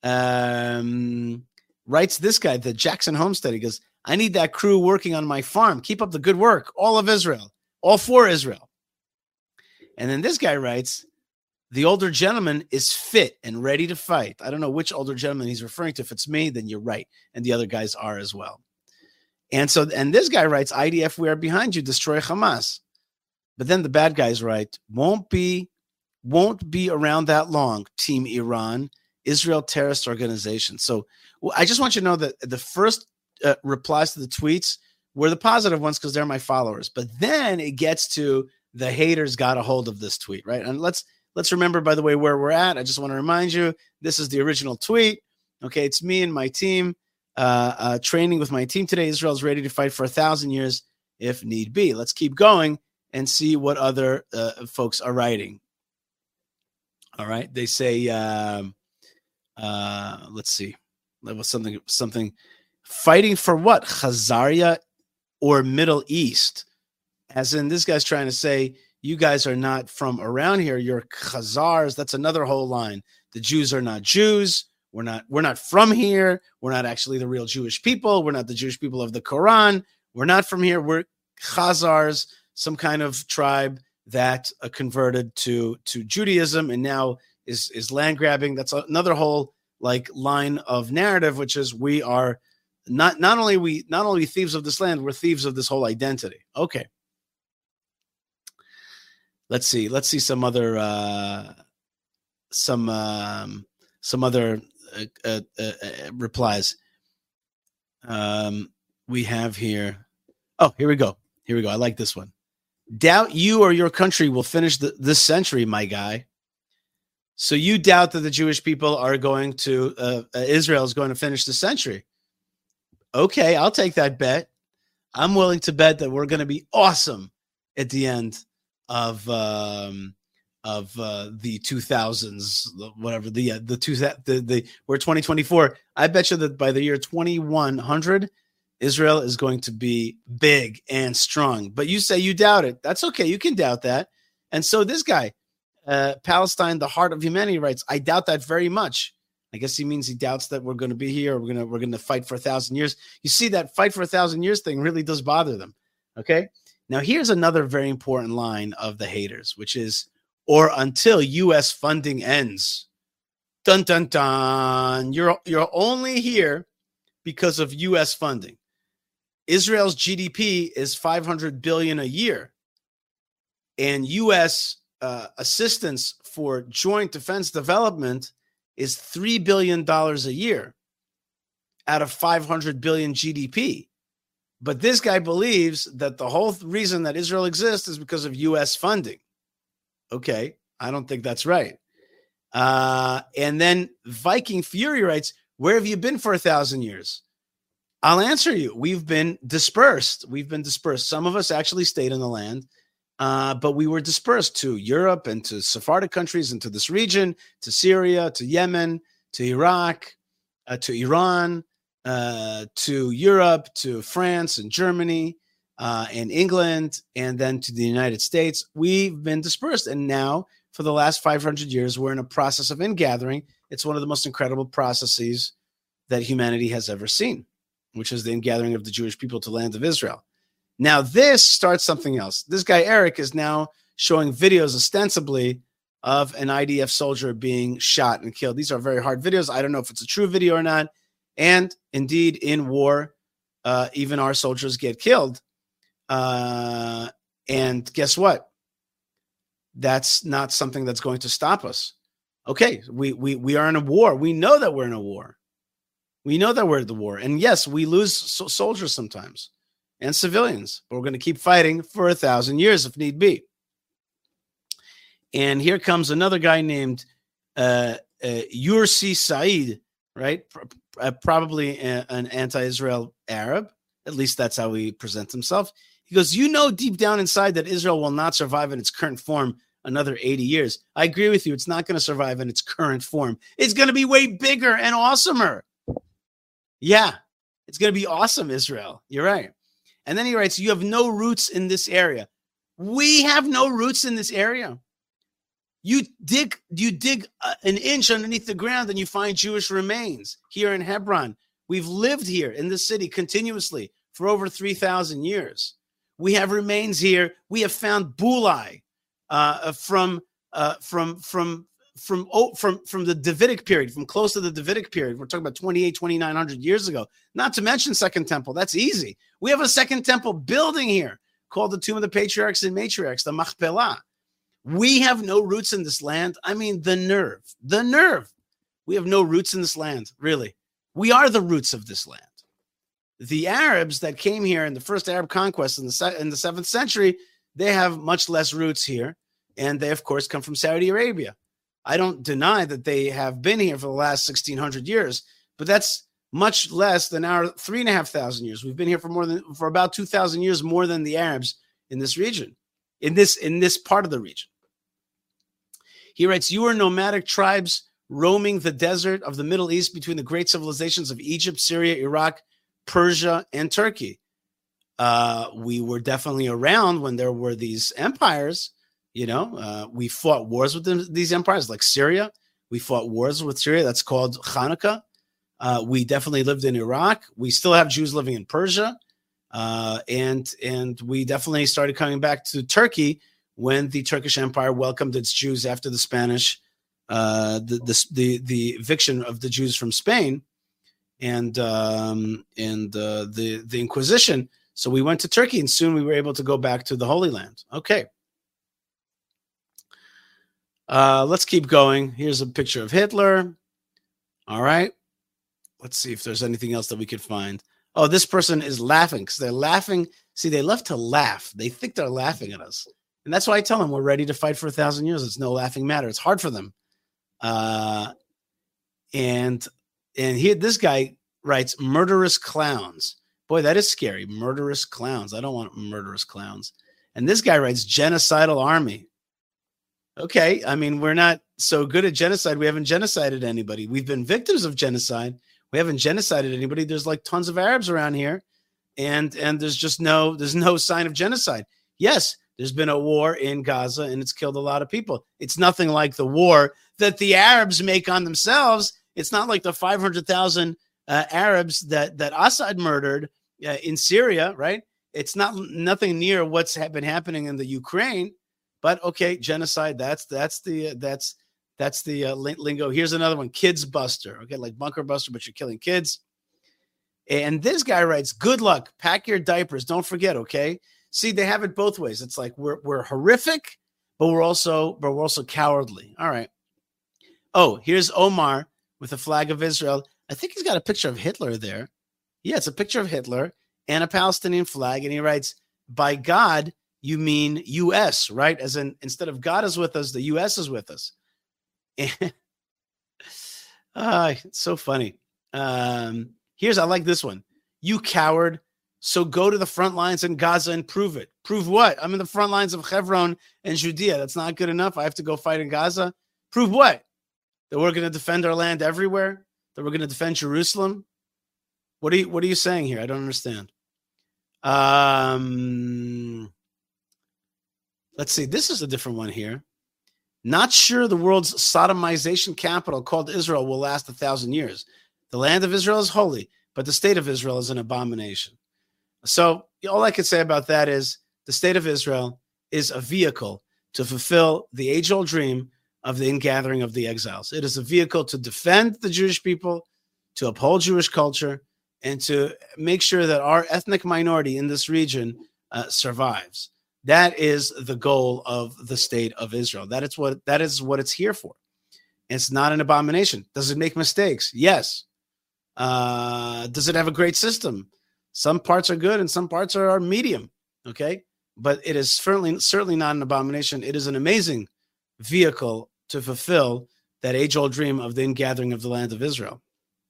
Writes this guy, the Jackson Homestead. He goes, I need that crew working on my farm. Keep up the good work. All of Israel. All for Israel. And then this guy writes, the older gentleman is fit and ready to fight. I don't know which older gentleman he's referring to. If it's me, then you're right. And the other guys are as well. And this guy writes, IDF, we are behind you. Destroy Hamas. But then the bad guys write, won't be around that long, Team Iran, Israel terrorist organization. So I just want you to know that the first replies to the tweets were the positive ones because they're my followers. But then it gets to the haters got a hold of this tweet, right? And let's Let's remember, by the way, where we're at. I just want to remind you, this is the original tweet. Okay, it's me and my team training with my team today. Israel is ready to fight for 1,000 years if need be. Let's keep going and see what other folks are writing. All right, they say, let's see. There was something fighting for what? Khazaria or Middle East? As in, this guy's trying to say, you guys are not from around here. You're Khazars. That's another whole line. The Jews are not Jews. We're not from here. We're not actually the real Jewish people. We're not the Jewish people of the Quran. We're not from here. We're Khazars, some kind of tribe that converted to Judaism and now is land grabbing. That's another whole line of narrative, which is we are not only thieves of this land, we're thieves of this whole identity. Okay. Let's see some other replies. We have here. Oh, here we go. I like this one. Doubt you or your country will finish this century, my guy. So you doubt that the Jewish people are going to Israel is going to finish the century. Okay, I'll take that bet. I'm willing to bet that we're going to be awesome at the end of the 2000s, whatever we're 2024. I bet you that by the year 2100, Israel is going to be big and strong. But you say you doubt it. That's okay. You can doubt that. And so this guy, Palestine, the heart of humanity, writes, I doubt that very much. I guess he means he doubts that we're going to be here. We're going to fight for 1,000 years. You see, that fight for 1,000 years thing really does bother them. Okay. Now, here's another very important line of the haters, which is, or until U.S. funding ends. Dun, dun, dun. You're only here because of U.S. funding. Israel's GDP is $500 billion a year. And U.S. assistance for joint defense development is $3 billion a year out of $500 billion GDP. But this guy believes that the whole reason that Israel exists is because of U.S. funding. Okay, I don't think that's right. And then Viking Fury writes, where have you been for 1,000 years? I'll answer you. We've been dispersed. Some of us actually stayed in the land, but we were dispersed to Europe and to Sephardic countries and to this region, to Syria, to Yemen, to Iraq, to Iran, to Europe, to France and Germany, and England, and then to the United States. We've been dispersed. And now, for the last 500 years, we're in a process of ingathering. It's one of the most incredible processes that humanity has ever seen, which is the ingathering of the Jewish people to the land of Israel. Now, this starts something else. This guy, Eric, is now showing videos ostensibly of an IDF soldier being shot and killed. These are very hard videos. I don't know if it's a true video or not. And indeed, in war, even our soldiers get killed. And guess what? That's not something that's going to stop us. Okay, we are in a war. We know that we're in a war. We know that we're at the war. And yes, we lose soldiers sometimes and civilians, but we're going to keep fighting for 1,000 years if need be. And here comes another guy named Yursi Said, right? Probably an anti-Israel Arab. At least that's how he presents himself. He goes, you know deep down inside that Israel will not survive in its current form another 80 years. I agree with you. It's not going to survive in its current form. It's going to be way bigger and awesomer. Yeah, it's going to be awesome, Israel. You're right. And then he writes, you have no roots in this area. We have no roots in this area. You dig an inch underneath the ground and you find Jewish remains here in Hebron. We've lived here in the city continuously for over 3,000 years. We have remains here. We have found bulai from the Davidic period, from close to the Davidic period. We're talking about 2,900 years ago. Not to mention Second Temple. That's easy. We have a Second Temple building here called the Tomb of the Patriarchs and Matriarchs, the Machpelah. We have no roots in this land. I mean, the nerve. We have no roots in this land, really. We are the roots of this land. The Arabs that came here in the first Arab conquest in the 7th century, they have much less roots here. and they, of course, come from Saudi Arabia. I don't deny that they have been here for the last 1,600 years, but that's much less than our 3,500 years. We've been here for about 2,000 years more than the Arabs in this region, in this part of the region. He writes, you are nomadic tribes roaming the desert of the Middle East between the great civilizations of Egypt, Syria, Iraq, Persia, and Turkey. We were definitely around when there were these empires. We fought wars with these empires, like Syria. We fought wars with Syria. That's called Hanukkah. We definitely lived in Iraq. We still have Jews living in Persia. And we definitely started coming back to Turkey when the Turkish Empire welcomed its Jews after the Spanish, the eviction of the Jews from Spain and the Inquisition. So we went to Turkey, and soon we were able to go back to the Holy Land. Okay. Let's keep going. Here's a picture of Hitler. All right. Let's see if there's anything else that we could find. Oh, this person is laughing because they're laughing. See, they love to laugh. They think they're laughing at us. And that's why I tell them we're ready to fight for 1,000 years. It's no laughing matter. It's hard for them. And here, this guy writes, murderous clowns. Boy, that is scary. Murderous clowns. I don't want murderous clowns. And this guy writes, genocidal army. Okay, I mean, we're not so good at genocide. We haven't genocided anybody. We've been victims of genocide. We haven't genocided anybody. There's like tons of Arabs around here, and there's no sign of genocide. Yes, there's been a war in Gaza, and it's killed a lot of people. It's nothing like the war that the Arabs make on themselves. It's not like the 500,000 Arabs that Assad murdered in Syria, right? It's nothing near what's been happening in the Ukraine. But okay, genocide. That's the lingo. Here's another one: kids buster. Okay, like bunker buster, but you're killing kids. And this guy writes, "Good luck. Pack your diapers. Don't forget." Okay. See, they have it both ways. It's like we're horrific, but we're also cowardly. All right. Oh, here's Omar with a flag of Israel. I think he's got a picture of Hitler there. Yeah, it's a picture of Hitler and a Palestinian flag, and he writes, "By God, you mean U.S., right? As in, instead of God is with us, the U.S. is with us." And, it's so funny. I like this one. "You coward. So go to the front lines in Gaza and prove it." Prove what? I'm in the front lines of Hebron and Judea. That's not good enough. I have to go fight in Gaza. Prove what? That we're going to defend our land everywhere? That we're going to defend Jerusalem? What are you saying here? I don't understand. Let's see. This is a different one here. "Not sure the world's sodomization capital called Israel will last 1,000 years. The land of Israel is holy, but the state of Israel is an abomination." So all I could say about that is the state of Israel is a vehicle to fulfill the age-old dream of the ingathering of the exiles. It is a vehicle to defend the Jewish people, to uphold Jewish culture, and to make sure that our ethnic minority in this region survives. That is the goal of the state of Israel. That is what it's here for. It's not an abomination. Does it make mistakes? Yes. Does it have a great system? Some parts are good and some parts are medium. Okay. But it is certainly not an abomination. It is an amazing vehicle to fulfill that age-old dream of the ingathering of the land of Israel.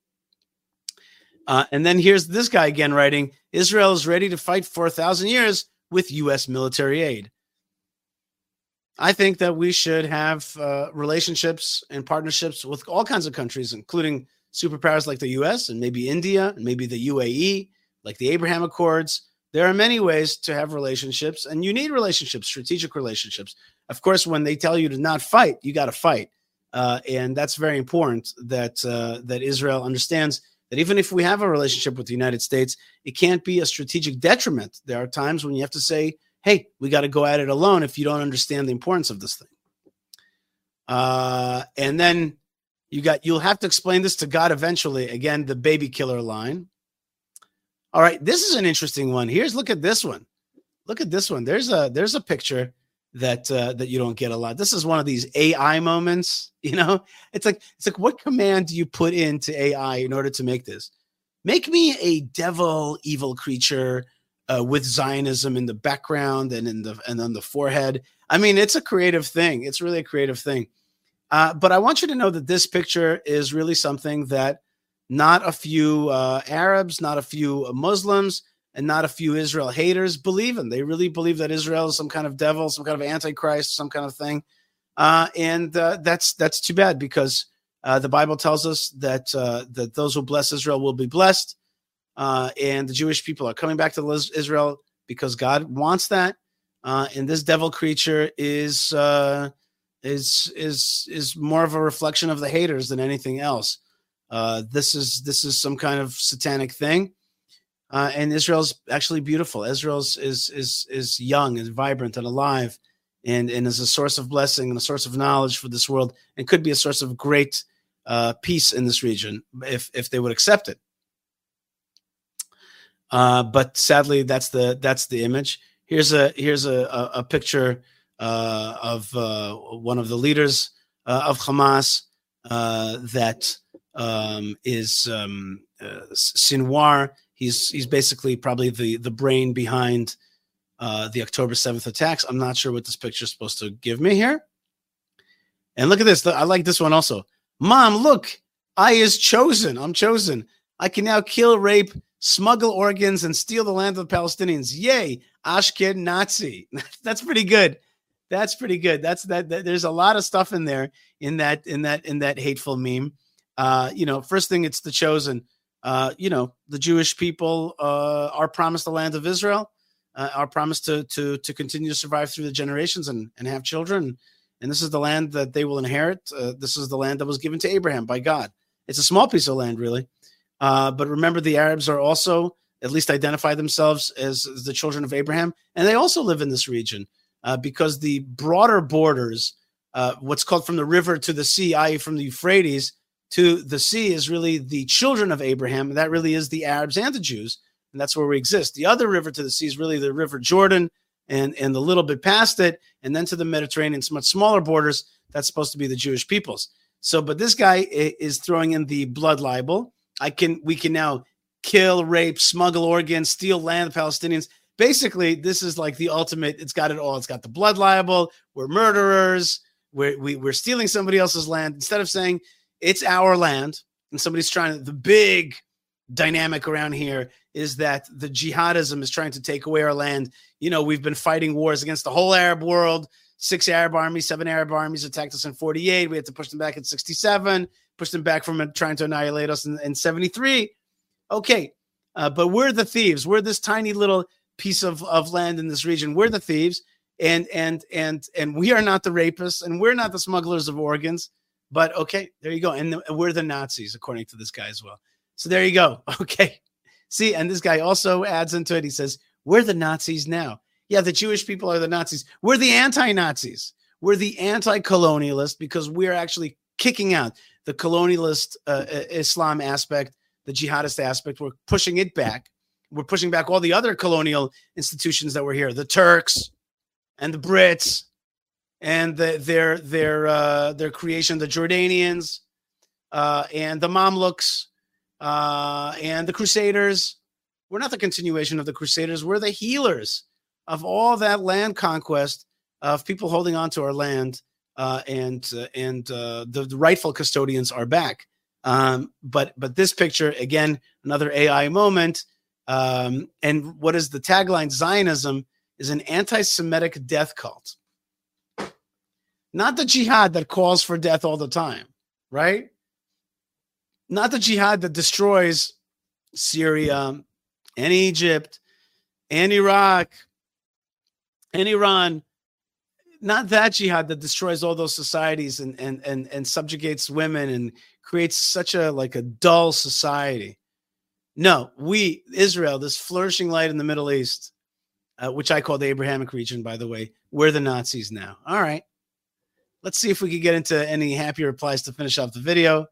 And then here's this guy again writing, "Israel is ready to fight for 1,000 years with U.S. military aid." I think that we should have relationships and partnerships with all kinds of countries, including superpowers like the U.S. and maybe India and maybe the UAE, like the Abraham Accords. There are many ways to have relationships, and you need relationships, strategic relationships. Of course, when they tell you to not fight, you got to fight. And that's very important that Israel understands that even if we have a relationship with the United States, it can't be a strategic detriment. There are times when you have to say, hey, we got to go at it alone if you don't understand the importance of this thing. And then you'll have to explain this to God eventually. Again, the baby killer line. All right, this is an interesting one. Look at this one. Look at this one. There's a picture that you don't get a lot. This is one of these AI moments. It's like what command do you put into AI in order to make this? Make me a devil, evil creature with Zionism in the background and on the forehead. I mean, it's a creative thing. It's really a creative thing. But I want you to know that this picture is really something that not a few Arabs, not a few Muslims, and not a few Israel haters believe in. They really believe that Israel is some kind of devil, some kind of antichrist, some kind of thing. And that's too bad, because the Bible tells us that that those who bless Israel will be blessed. And the Jewish people are coming back to Israel because God wants that. And this devil creature is more of a reflection of the haters than anything else. This is some kind of satanic thing. And Israel's actually beautiful. Israel is young and vibrant and alive, and is a source of blessing and a source of knowledge for this world, and could be a source of great peace in this region if they would accept it. But sadly, that's the image. Here's a picture of one of the leaders of Hamas that is Sinwar. He's basically probably the brain behind the October 7th attacks. I'm not sure what this picture is supposed to give me here. And look at this. I like this one also. Mom, look, I is chosen. I'm chosen. I can now kill, rape, smuggle organs, and steal the land of the Palestinians. Yay, Ashken Nazi. That's pretty good. That's pretty good. That there's a lot of stuff in there in that hateful meme. First thing, it's the chosen. The Jewish people are promised the land of Israel, are promised to continue to survive through the generations and have children. And this is the land that they will inherit. This is the land that was given to Abraham by God. It's a small piece of land, really. But remember, the Arabs are also, at least identify themselves as the children of Abraham. And they also live in this region because the broader borders, what's called from the river to the sea, i.e. from the Euphrates to the sea, is really the children of Abraham. And that really is the Arabs and the Jews. And that's where we exist. The other river to the sea is really the river Jordan and the little bit past it. And then to the Mediterranean, much smaller borders. That's supposed to be the Jewish peoples. So, but this guy is throwing in the blood libel. We can now kill, rape, smuggle organs, steal land of Palestinians. Basically, this is like the ultimate. It's got it all. It's got the blood libel. We're murderers. We're stealing somebody else's land. Instead of saying it's our land, and somebody's trying to, the big dynamic around here is that the jihadism is trying to take away our land. We've been fighting wars against the whole Arab world. 6 Arab armies, 7 Arab armies attacked us in 48. We had to push them back in 67, push them back from trying to annihilate us in 73. Okay. But we're the thieves. We're this tiny little piece of land in this region. We're the thieves. And we are not the rapists, and we're not the smugglers of organs. But okay, there you go. And we're the Nazis, according to this guy as well. So there you go. Okay. See, and this guy also adds into it. He says, we're the Nazis now. Yeah, the Jewish people are the Nazis. We're the anti-Nazis. We're the anti-colonialist, because we're actually kicking out the colonialist Islam aspect, the jihadist aspect. We're pushing it back. We're pushing back all the other colonial institutions that were here, the Turks and the Brits and their creation, the Jordanians and the Mamluks and the Crusaders. We're not the continuation of the Crusaders. We're the healers of all that land conquest, of people holding on to our land, and the rightful custodians are back. But this picture, again, another AI moment. And what is the tagline? Zionism is an anti-Semitic death cult. Not the jihad that calls for death all the time, right? Not the jihad that destroys Syria and Egypt and Iraq and Iran. Not that jihad that destroys all those societies and subjugates women and creates such a dull society. No, we, Israel, this flourishing light in the Middle East, which I call the Abrahamic region, by the way, we're the Nazis now. All right. Let's see if we can get into any happy replies to finish off the video.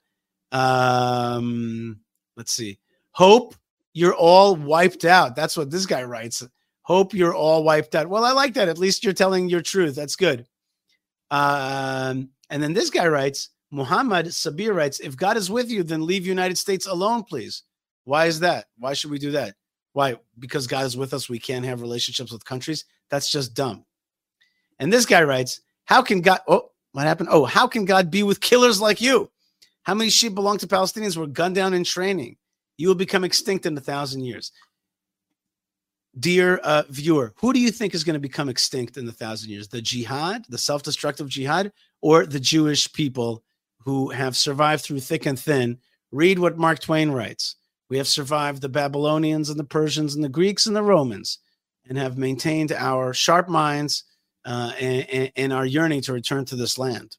Let's see. Hope you're all wiped out. That's what this guy writes. Hope you're all wiped out. Well, I like that. At least you're telling your truth. That's good. And then this guy writes, Muhammad Sabir writes, if God is with you, then leave United States alone, please. Why is that? Why should we do that? Why? Because God is with us. We can't have relationships with countries. That's just dumb. And this guy writes, how can God, what happened? Oh, how can God be with killers like you? How many sheep belong to Palestinians were gunned down in training? You will become extinct in 1,000 years. Dear viewer, who do you think is going to become extinct in 1,000 years? The jihad, the self-destructive jihad, or the Jewish people who have survived through thick and thin? Read what Mark Twain writes. We have survived the Babylonians and the Persians and the Greeks and the Romans and have maintained our sharp minds and our yearning to return to this land.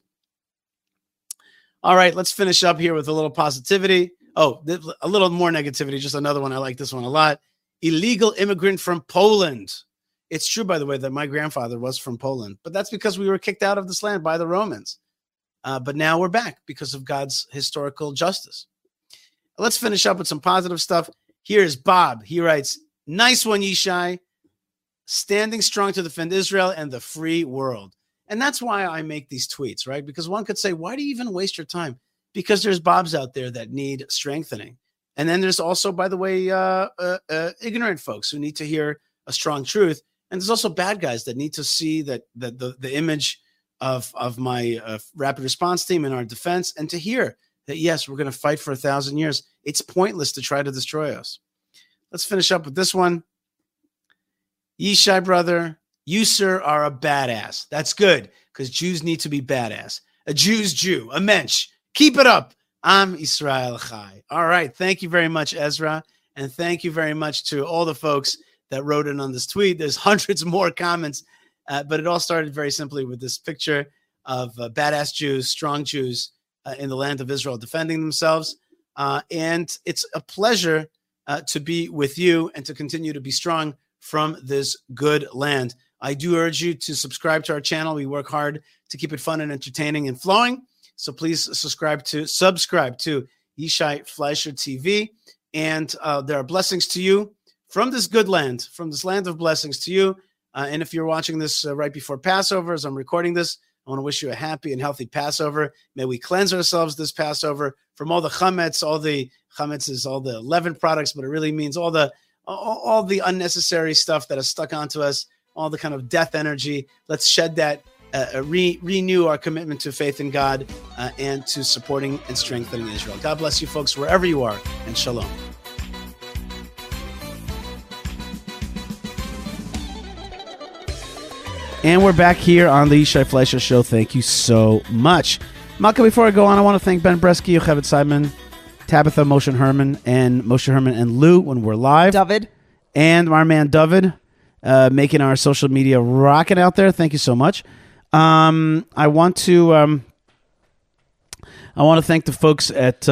All right, let's finish up here with a little positivity. Oh, a little more negativity, just another one. I like this one a lot. Illegal immigrant from Poland. It's true, by the way, that my grandfather was from Poland, but that's because we were kicked out of this land by the Romans. But now we're back because of God's historical justice. Let's finish up with some positive stuff. Here's Bob. He writes, nice one, Yishai. Standing strong to defend Israel and the free world. And that's why I make these tweets, right? Because one could say, why do you even waste your time? Because there's Bobs out there that need strengthening. And then there's also, by the way, ignorant folks who need to hear a strong truth. And there's also bad guys that need to see that the image of my rapid response team in our defense, and to hear that, yes, we're going to fight for 1,000 years. It's pointless to try to destroy us. Let's finish up with this one. Yishai, brother, you, sir, are a badass. That's good, because Jews need to be badass. A Jew's Jew, a mensch. Keep it up. I'm Israel Chai. All right. Thank you very much, Ezra. And thank you very much to all the folks that wrote in on this tweet. There's hundreds more comments, but it all started very simply with this picture of badass Jews, strong Jews in the land of Israel defending themselves. And it's a pleasure to be with you and to continue to be strong from this good land. I do urge you to subscribe to our channel. We work hard to keep it fun and entertaining and flowing. So please subscribe to Yishai Fleisher TV. And there are blessings to you from this good land, from this land of blessings to you. And if you're watching this right before Passover, as I'm recording this, I want to wish you a happy and healthy Passover. May we cleanse ourselves this Passover from all the chametz. All the chametz is all the leavened products, but it really means all the unnecessary stuff that is stuck onto us, all the kind of death energy. Let's shed that, renew our commitment to faith in God and to supporting and strengthening Israel. God bless you folks wherever you are, and shalom. And we're back here on the Yishai Fleisher Show. Thank you so much. Malka, before I go on, I want to thank Ben Bresky, Yocheved Simon, Tabitha, Moshe Herman and Lou when we're live. David. And our man David, making our social media rocking out there. Thank you so much. I want to thank the folks at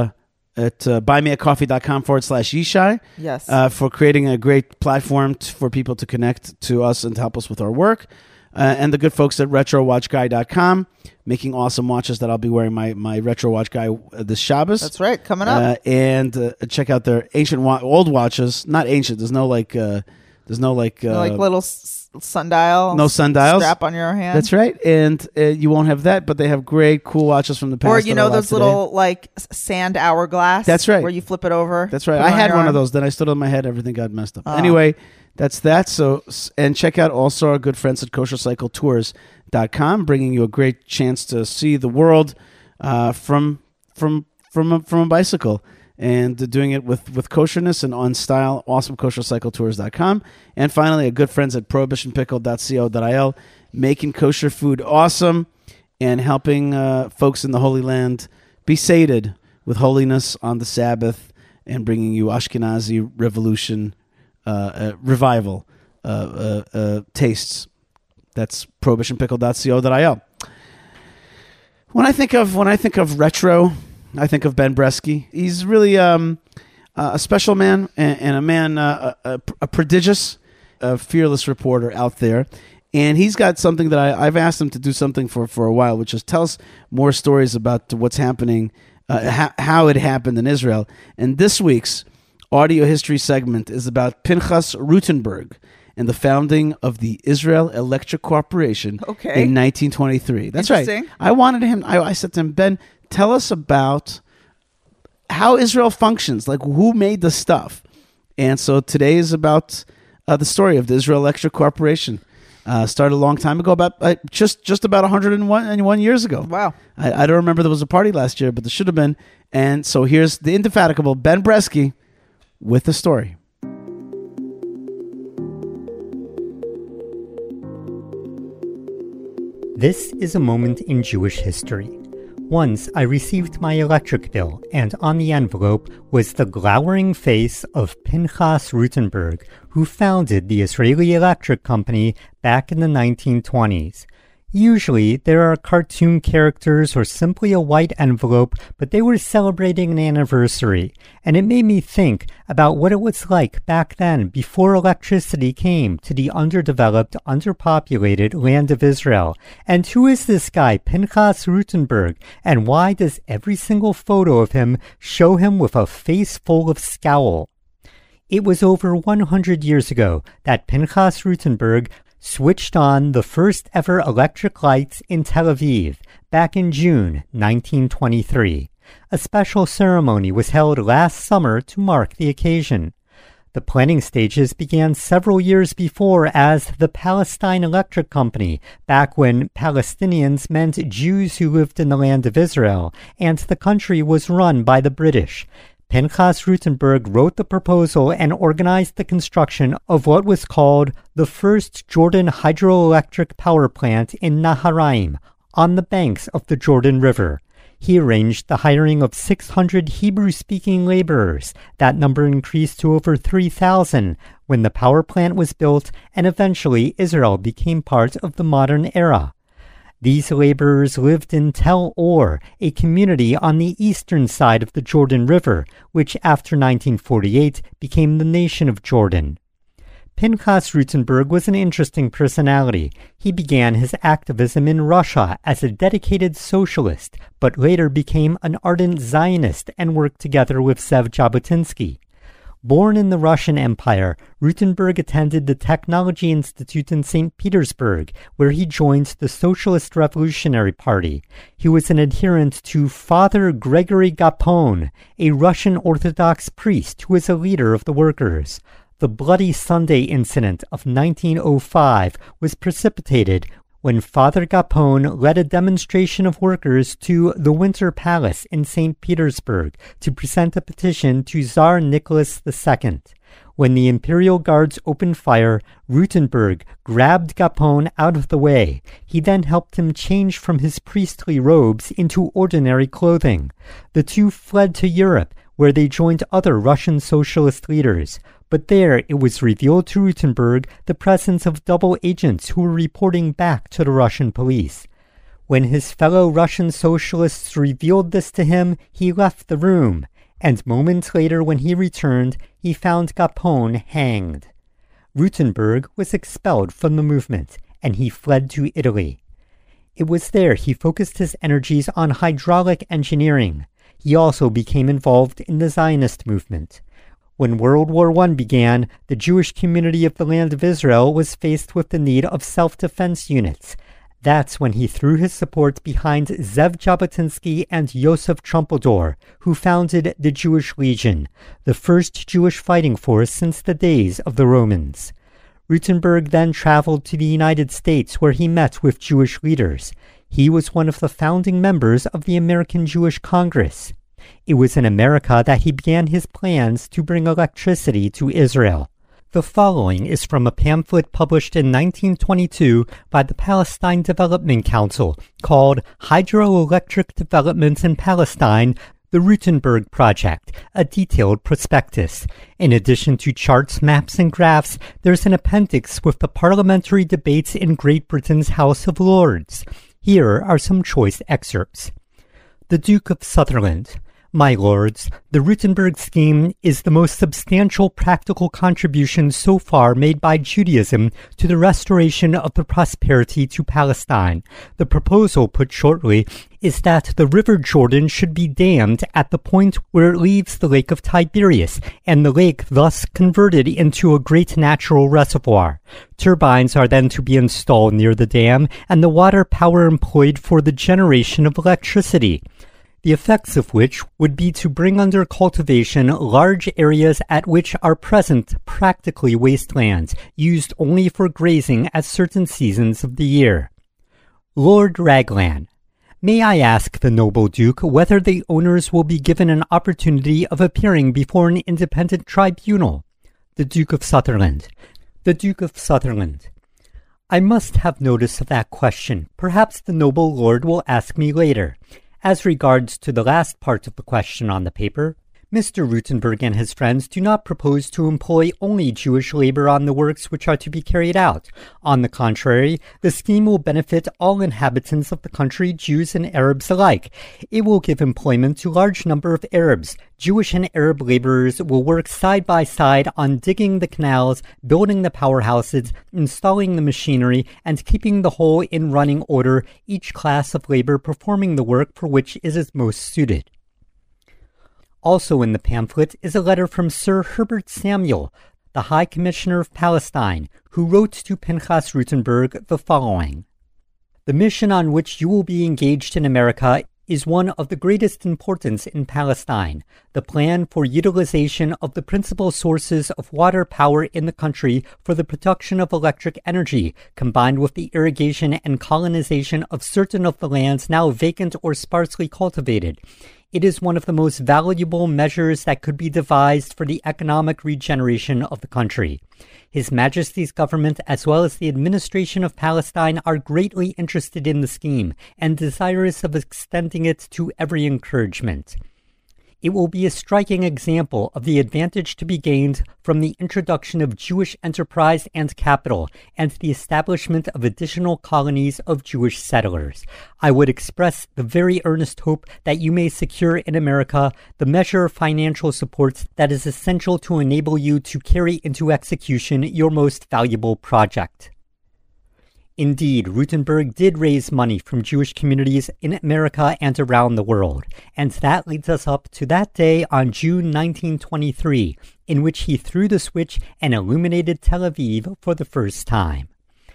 buymeacoffee.com/Yishai. Yes. For creating a great platform for people to connect to us and to help us with our work. And the good folks at RetroWatchGuy.com, making awesome watches that I'll be wearing my Retro Watch Guy this Shabbos. That's right, coming up. And check out their old watches. Not ancient. There's no like little sundial. No sundials. Strap on your hand. That's right. And you won't have that, but they have great, cool watches from the past. Or those little like sand hourglass. That's right. Where you flip it over. That's right. I had one of those. Then I stood on my head. Everything got messed up. Anyway, that's that. So, and check out also our good friends at KosherCycleTours.com, bringing you a great chance to see the world from a bicycle, and doing it with kosherness and on style. Awesome. KosherCycleTours.com. And finally, our good friends at prohibitionpickle.co.il, making kosher food awesome and helping folks in the Holy Land be sated with holiness on the Sabbath, and bringing you Ashkenazi revolution revival tastes. That's prohibitionpickle.co.il. When I think of retro, I think of Ben Bresky. He's really a special man and a man, a prodigious, fearless reporter out there. And he's got something that I've asked him to do something for a while, which is tell us more stories about what's happening, how it happened in Israel. And this week's audio history segment is about Pinchas Rutenberg and the founding of the Israel Electric Corporation in 1923. That's right. I wanted him. I said to him, Ben, tell us about how Israel functions, like who made the stuff. And so today is about the story of the Israel Electric Corporation. Started a long time ago, about just about 101 years ago. Wow. I don't remember there was a party last year, but there should have been. And so here's the indefatigable Ben Bresky with the story. This is a moment in Jewish history. Once I received my electric bill, and on the envelope was the glowering face of Pinchas Rutenberg, who founded the Israeli Electric Company back in the 1920s. Usually, there are cartoon characters or simply a white envelope, but they were celebrating an anniversary, and it made me think about what it was like back then before electricity came to the underdeveloped, underpopulated land of Israel. And who is this guy, Pinchas Rutenberg, and why does every single photo of him show him with a face full of scowl? It was over 100 years ago that Pinchas Rutenberg switched on the first ever electric lights in Tel Aviv back in June 1923. A special ceremony was held last summer to mark the occasion. The planning stages began several years before as the Palestine Electric Company, back when Palestinians meant Jews who lived in the land of Israel, and the country was run by the British. Pinchas Rutenberg wrote the proposal and organized the construction of what was called the first Jordan hydroelectric power plant in Naharaim, on the banks of the Jordan River. He arranged the hiring of 600 Hebrew-speaking laborers. That number increased to over 3,000 when the power plant was built, and eventually Israel became part of the modern era. These laborers lived in Tel Or, a community on the eastern side of the Jordan River, which after 1948 became the nation of Jordan. Pinchas Rutenberg was an interesting personality. He began his activism in Russia as a dedicated socialist, but later became an ardent Zionist and worked together with Zev Jabotinsky. Born in the Russian Empire, Rutenberg attended the Technology Institute in St. Petersburg, where he joined the Socialist Revolutionary Party. He was an adherent to Father Gregory Gapon, a Russian Orthodox priest who was a leader of the workers. The Bloody Sunday incident of 1905 was precipitated when Father Gapon led a demonstration of workers to the Winter Palace in St. Petersburg to present a petition to Tsar Nicholas II. When the Imperial Guards opened fire, Rutenberg grabbed Gapon out of the way. He then helped him change from his priestly robes into ordinary clothing. The two fled to Europe, where they joined other Russian socialist leaders. But there it was revealed to Rutenberg the presence of double agents who were reporting back to the Russian police. When his fellow Russian socialists revealed this to him, he left the room, and moments later when he returned, he found Gapon hanged. Rutenberg was expelled from the movement, and he fled to Italy. It was there he focused his energies on hydraulic engineering. He also became involved in the Zionist movement. When World War I began, the Jewish community of the land of Israel was faced with the need of self-defense units. That's when he threw his support behind Zev Jabotinsky and Yosef Trumpeldor, who founded the Jewish Legion, the first Jewish fighting force since the days of the Romans. Rutenberg then traveled to the United States, where he met with Jewish leaders. He was one of the founding members of the American Jewish Congress. It was in America that he began his plans to bring electricity to Israel. The following is from a pamphlet published in 1922 by the Palestine Development Council called Hydroelectric Developments in Palestine, the Rutenberg Project, a detailed prospectus. In addition to charts, maps, and graphs, there's an appendix with the parliamentary debates in Great Britain's House of Lords. Here are some choice excerpts. The Duke of Sutherland. My lords, the Rutenberg scheme is the most substantial practical contribution so far made by Judaism to the restoration of the prosperity to Palestine. The proposal, put shortly, is that the River Jordan should be dammed at the point where it leaves the Lake of Tiberias, and the lake thus converted into a great natural reservoir. Turbines are then to be installed near the dam, and the water power employed for the generation of electricity. the effects of which would be to bring under cultivation large areas at which are present practically wastelands, used only for grazing at certain seasons of the year. Lord Raglan, may I ask the noble Duke whether the owners will be given an opportunity of appearing before an independent tribunal? The Duke of Sutherland. The Duke of Sutherland. I must have notice of that question. Perhaps the noble lord will ask me later. As regards to the last part of the question on the paper, Mr. Rutenberg and his friends do not propose to employ only Jewish labor on the works which are to be carried out. On the contrary, the scheme will benefit all inhabitants of the country, Jews and Arabs alike. It will give employment to a large number of Arabs. Jewish and Arab laborers will work side by side on digging the canals, building the powerhouses, installing the machinery, and keeping the whole in running order, each class of labor performing the work for which it is most suited. Also in the pamphlet is a letter from Sir Herbert Samuel, the High Commissioner of Palestine, who wrote to Pinchas Rutenberg the following. The mission on which you will be engaged in America is one of the greatest importance in Palestine. The plan for utilization of the principal sources of water power in the country for the production of electric energy, combined with the irrigation and colonization of certain of the lands now vacant or sparsely cultivated. It is one of the most valuable measures that could be devised for the economic regeneration of the country. His Majesty's government, as well as the administration of Palestine, are greatly interested in the scheme and desirous of extending it to every encouragement. It will be a striking example of the advantage to be gained from the introduction of Jewish enterprise and capital and the establishment of additional colonies of Jewish settlers. I would express the very earnest hope that you may secure in America the measure of financial support that is essential to enable you to carry into execution your most valuable project. Indeed, Rutenberg did raise money from Jewish communities in America and around the world, and that leads us up to that day on June 1923, in which he threw the switch and illuminated Tel Aviv for the first time.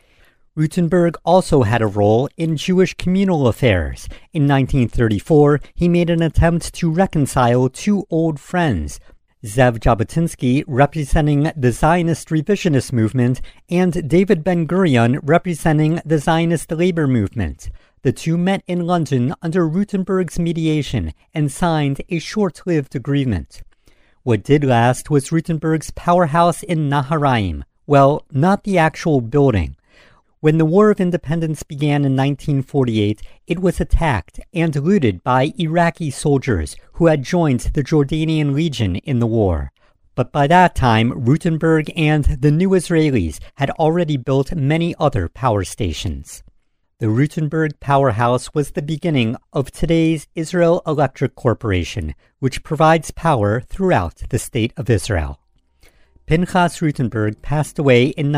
Rutenberg also had a role in Jewish communal affairs. In 1934, he made an attempt to reconcile two old friends, Zev Jabotinsky, representing the Zionist revisionist movement, and David Ben-Gurion, representing the Zionist labor movement. The two met in London under Rutenberg's mediation and signed a short-lived agreement. What did last was Rutenberg's powerhouse in Naharaim. Well, not the actual building. When the War of Independence began in 1948, it was attacked and looted by Iraqi soldiers who had joined the Jordanian Legion in the war. But by that time, Rutenberg and the new Israelis had already built many other power stations. The Rutenberg powerhouse was the beginning of today's Israel Electric Corporation, which provides power throughout the state of Israel. Pinchas Rutenberg passed away in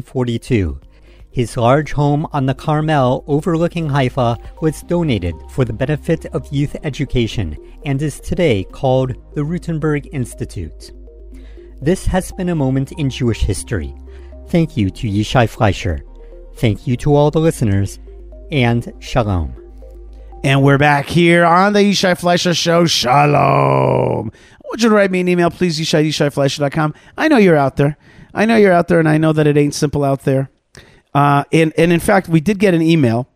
1942. His large home on the Carmel overlooking Haifa was donated for the benefit of youth education and is today called the Rutenberg Institute. This has been a moment in Jewish history. Thank you to Yishai Fleischer. Thank you to all the listeners, and shalom. And we're back here on the Yishai Fleischer Show. Shalom. I want you to write me an email, please, yishai@yishaifleischer.com. I know you're out there. And I know that it ain't simple out there. And in fact, we did get an email.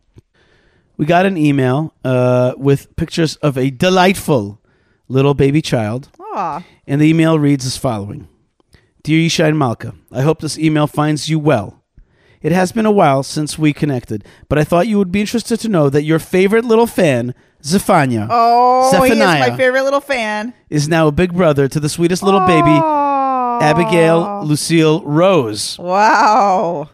We got an email with pictures of a delightful little baby child. Aw. And the email reads as following. Dear Yishai and Malka, I hope this email finds you well. It has been a while since we connected, but I thought you would be interested to know that your favorite little fan, Zephaniah, he is my favorite little fan, is now a big brother to the sweetest little baby, Abigail Lucille Rose. Wow.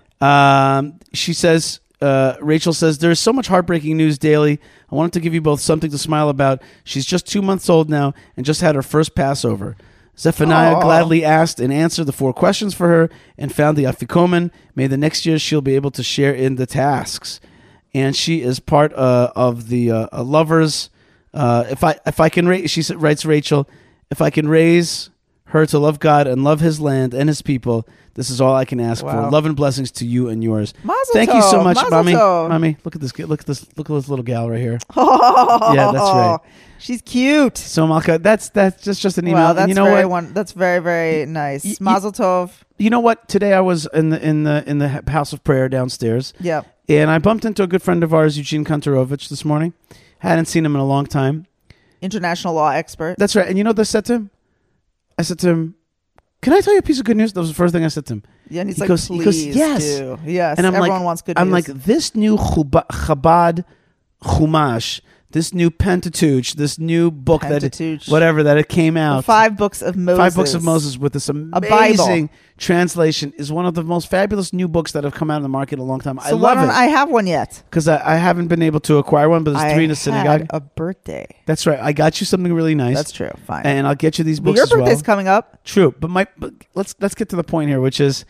She says, Rachel says, there is so much heartbreaking news daily. I wanted to give you both something to smile about. She's just 2 months old now and just had her first Passover. Zephaniah gladly asked and answered the 4 questions for her and found the Afikomen. May the next year she'll be able to share in the tasks. And she is part of the Lovers. If I can raise, writes Rachel, if I can raise her to love God and love his land and his people. This is all I can ask for. Wow. Love and blessings to you and yours. Mazel Thank you so tov, much, mazel mommy. tov. Mommy, look at this. Look at this little gal right here. Oh, Yeah, that's right. She's cute. So Malka, that's just an email. Wow, And that's you know very what? that's very very nice. Y- y- Mazel tov. You know what? Today I was in the house of prayer downstairs. Yeah. And I bumped into a good friend of ours, Eugene Kontorovich, this morning. Hadn't seen him in a long time. International law expert. That's right. And you know what I said to him? I said to him, "Can I tell you a piece of good news?" That was the first thing I said to him. Yeah, and he's He like, goes- he goes, please "Yes." do. Yes, And I'm everyone like, wants good I'm news. like, this new Chabad Chumash, this new Pentateuch, this new book Pentateuch. that it came out. The 5 books of Moses. 5 books of Moses with this Bible. amazing translation is one of the most fabulous new books that have come out in the market in a long time. I So why love don't it I have one yet? because I haven't been able to acquire one, but there's 3 in the synagogue. had a birthday. That's right. I got you something really nice. That's true. Fine. And I'll get you these But books your as well. birthday's coming up. True, but let's get to the point here, which is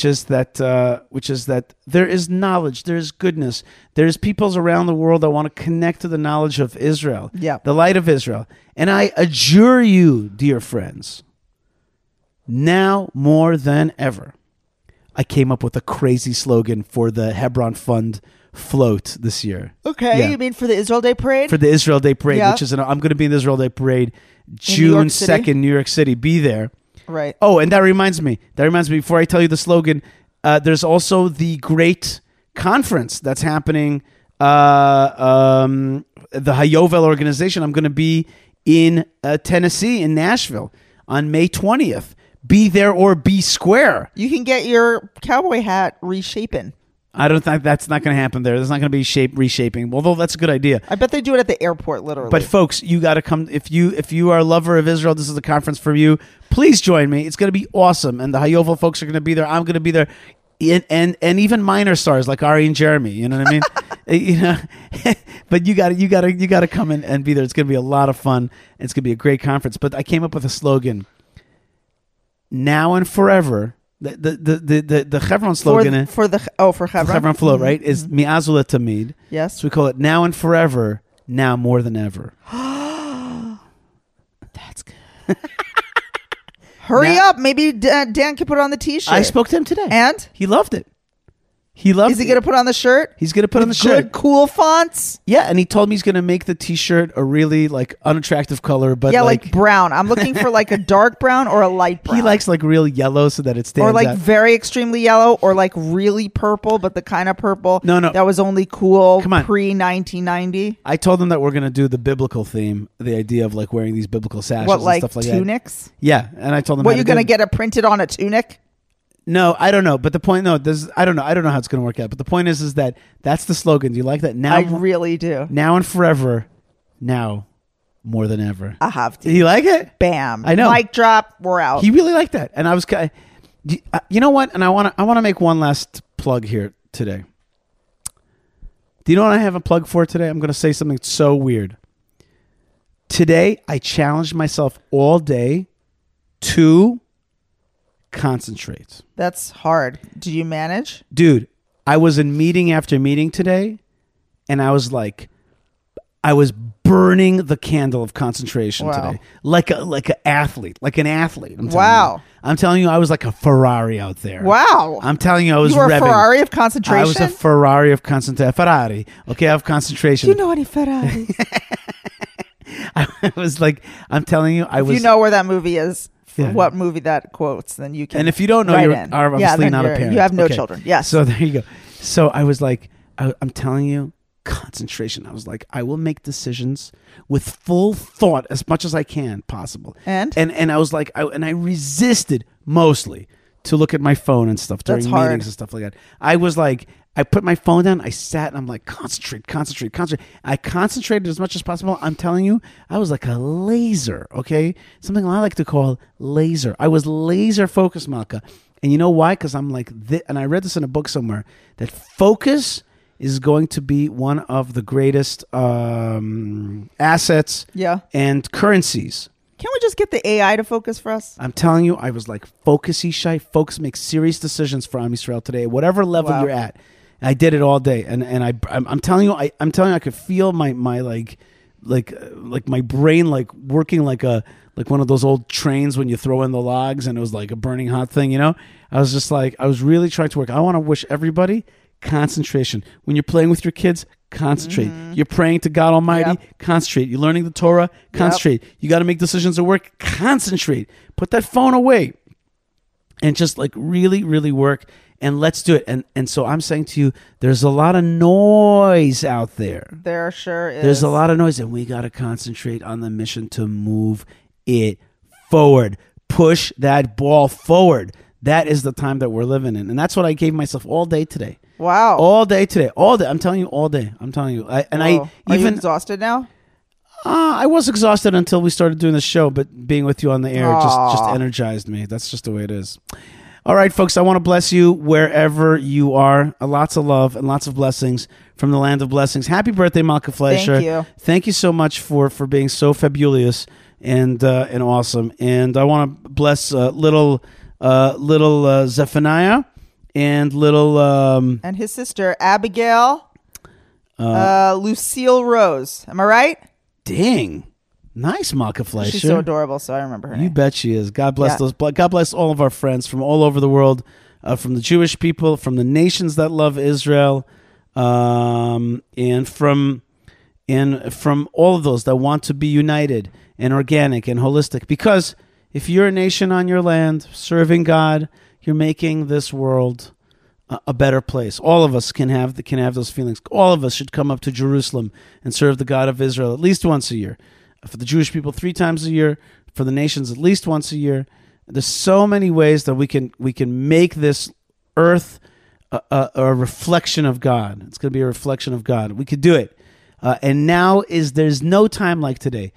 that there is knowledge, there is goodness, there's peoples around the world that want to connect to the knowledge of Israel, Yeah. the light of Israel, and I adjure you, dear friends, now more than ever, I came up with a crazy slogan for the Hebron Fund float this year. Okay, Yeah. you mean for the Israel Day Parade? For the Israel Day Parade, Yeah. which is I'm going to be in the Israel Day Parade, New June York City? 2nd, New York City. Be there. right. Oh, and that reminds me. Before I tell you the slogan, there's also the great conference that's happening. The Hayovel organization. I'm going to be in Tennessee, in Nashville, on May 20th. Be there or be square. You can get your cowboy hat reshapen. I don't think that's not going to happen there. There's not going to be reshaping. Although that's a good idea. I bet they do it at the airport, literally. But folks, you got to come. If you are a lover of Israel, this is a conference for you. Please join me. It's going to be awesome, and the Hayovel folks are going to be there. I'm going to be there, and even minor stars like Ari and Jeremy. You know what I mean? You know, but you got to come in and be there. It's going to be a lot of fun. It's going to be a great conference. But I came up with a slogan: now and forever. The Chevron slogan for Hebron. Chevron float, right? Is mi'azul tamid. Yes. So we call it now and forever, now more than ever. That's good. Hurry up. Maybe Dan can put on the T-shirt. I spoke to him today. And? He loved it. He loved Is he it. going to put on the shirt? He's going to put on the With shirt. Good, cool fonts? Yeah, and he told me he's going to make the T-shirt a really like unattractive color, but Yeah, like brown. I'm looking for like a dark brown or a light brown. he likes like real yellow so that it stands or like out. very extremely yellow or like really purple, but the kind of purple No. that was only cool Come on. pre-1990. I told him that we're going to do the biblical theme, the idea of like wearing these biblical sashes What, and like stuff like tunics? that. Yeah, and I told him What, how you're to do going to it. get it printed on a tunic? No, I don't know. But the point, I don't know how it's going to work out. But the point is that that's the slogan. Do you like that? Now, I really do. now and forever, now more than ever. I have to. Did you like it? Bam. I know. Mic drop. We're out. He really liked that, and I was, you know what? And I want to make one last plug here today. Do you know what I have a plug for today? I'm going to say something so weird. Today, I challenged myself all day to concentrate. That's hard. Did you manage? Dude, I was in meeting after meeting today, and I was burning the candle of concentration Wow. today, like an athlete. I'm telling Wow. you. I'm telling you, I was like a Ferrari out there. Wow. I'm telling you, I was You were revving. a Ferrari of concentration? I was a Ferrari of concentration. Ferrari, okay, of concentration. Do you know any Ferraris? I was like, I'm telling you, I If was. you know where that movie is, Yeah. what movie that quotes, then you can. And if you don't know, write you're in. obviously then not a parent. You have no Okay. children. Yes. So there you go. So I was like, I'm telling you, concentration. I was like, I will make decisions with full thought as much as I can possible. And I was like, I resisted mostly to look at my phone and stuff during That's hard. meetings and stuff like that. I was like, I put my phone down. I sat and I'm like, concentrate. I concentrated as much as possible. I'm telling you, I was like a laser. Okay, something I like to call laser. I was laser focused, Malka. And you know why? Because I'm like, and I read this in a book somewhere that focus is going to be one of the greatest assets Yeah. and currencies. Can't we just get the AI to focus for us? I'm telling you, I was like, focus, Ishai. Focus, make serious decisions for Am Yisrael today, whatever level Wow. you're at. And I did it all day, and I'm telling you, I could feel my like my brain like working like one of those old trains when you throw in the logs and it was like a burning hot thing, you know? I was just like, I was really trying to work. I want to wish everybody concentration. When you're playing with your kids, concentrate. You're praying to God Almighty, concentrate. You're learning the Torah, concentrate. You got to make decisions at work, concentrate. Put that phone away and just like really, really work. And let's do it. And so I'm saying to you, there's a lot of noise out there. There sure is. There's a lot of noise, and we got to concentrate on the mission to move it forward. Push that ball forward. That is the time that we're living in. And that's what I gave myself all day today. Wow. All day today. All day. I'm telling you, all day. I'm telling you. Are you exhausted now? I was exhausted until we started doing the show, but being with you on the air just energized me. That's just the way it is. All right, folks, I want to bless you wherever you are. Lots of love and lots of blessings from the land of blessings. Happy birthday, Malka Fleischer. Thank you. Thank you so much for being so fabulous and awesome. And I want to bless little Zephaniah and little... and his sister, Abigail Lucille Rose. Am I right? Dang. Nice, Malka Fleischer. She's so adorable, so I remember her name. You bet she is. God bless those. God bless all of our friends from all over the world, from the Jewish people, from the nations that love Israel, and from all of those that want to be united and organic and holistic. Because if you're a nation on your land serving God, you're making this world a better place. All of us can have those feelings. All of us should come up to Jerusalem and serve the God of Israel at least once a year. For the Jewish people, 3 times a year. For the nations, at least once a year. There's so many ways that we can make this earth a reflection of God. It's going to be a reflection of God. We could do it. And there's no time like today.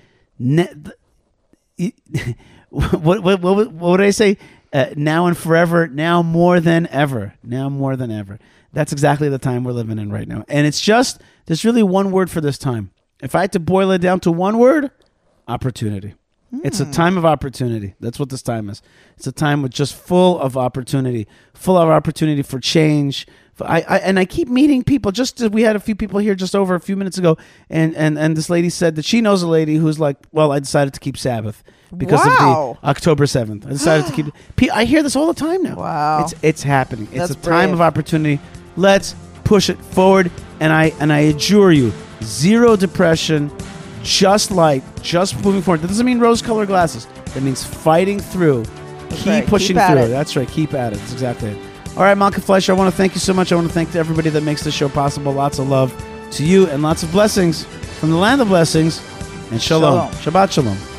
What would I say? Now and forever. Now more than ever. Now more than ever. That's exactly the time we're living in right now. And there's really one word for this time. If I had to boil it down to one word, opportunity. It's a time of opportunity. That's what this time is. It's a time with just full of opportunity for change. I keep meeting people. We had a few people here just over a few minutes ago, and this lady said that she knows a lady who's like, well, I decided to keep Sabbath because of the October 7th. I decided to keep. I hear this all the time now. Wow, it's happening. It's That's a time brave. of opportunity. Let's push it forward, and I adjure you. Zero depression, just light, just moving forward. That doesn't mean rose-colored glasses. That means fighting through. Keep pushing Keep at through. it. That's right. Keep at it. That's exactly it. All right, Malka Fleischer, I want to thank you so much. I want to thank everybody that makes this show possible. Lots of love to you and lots of blessings from the land of blessings. And shalom. Shabbat shalom.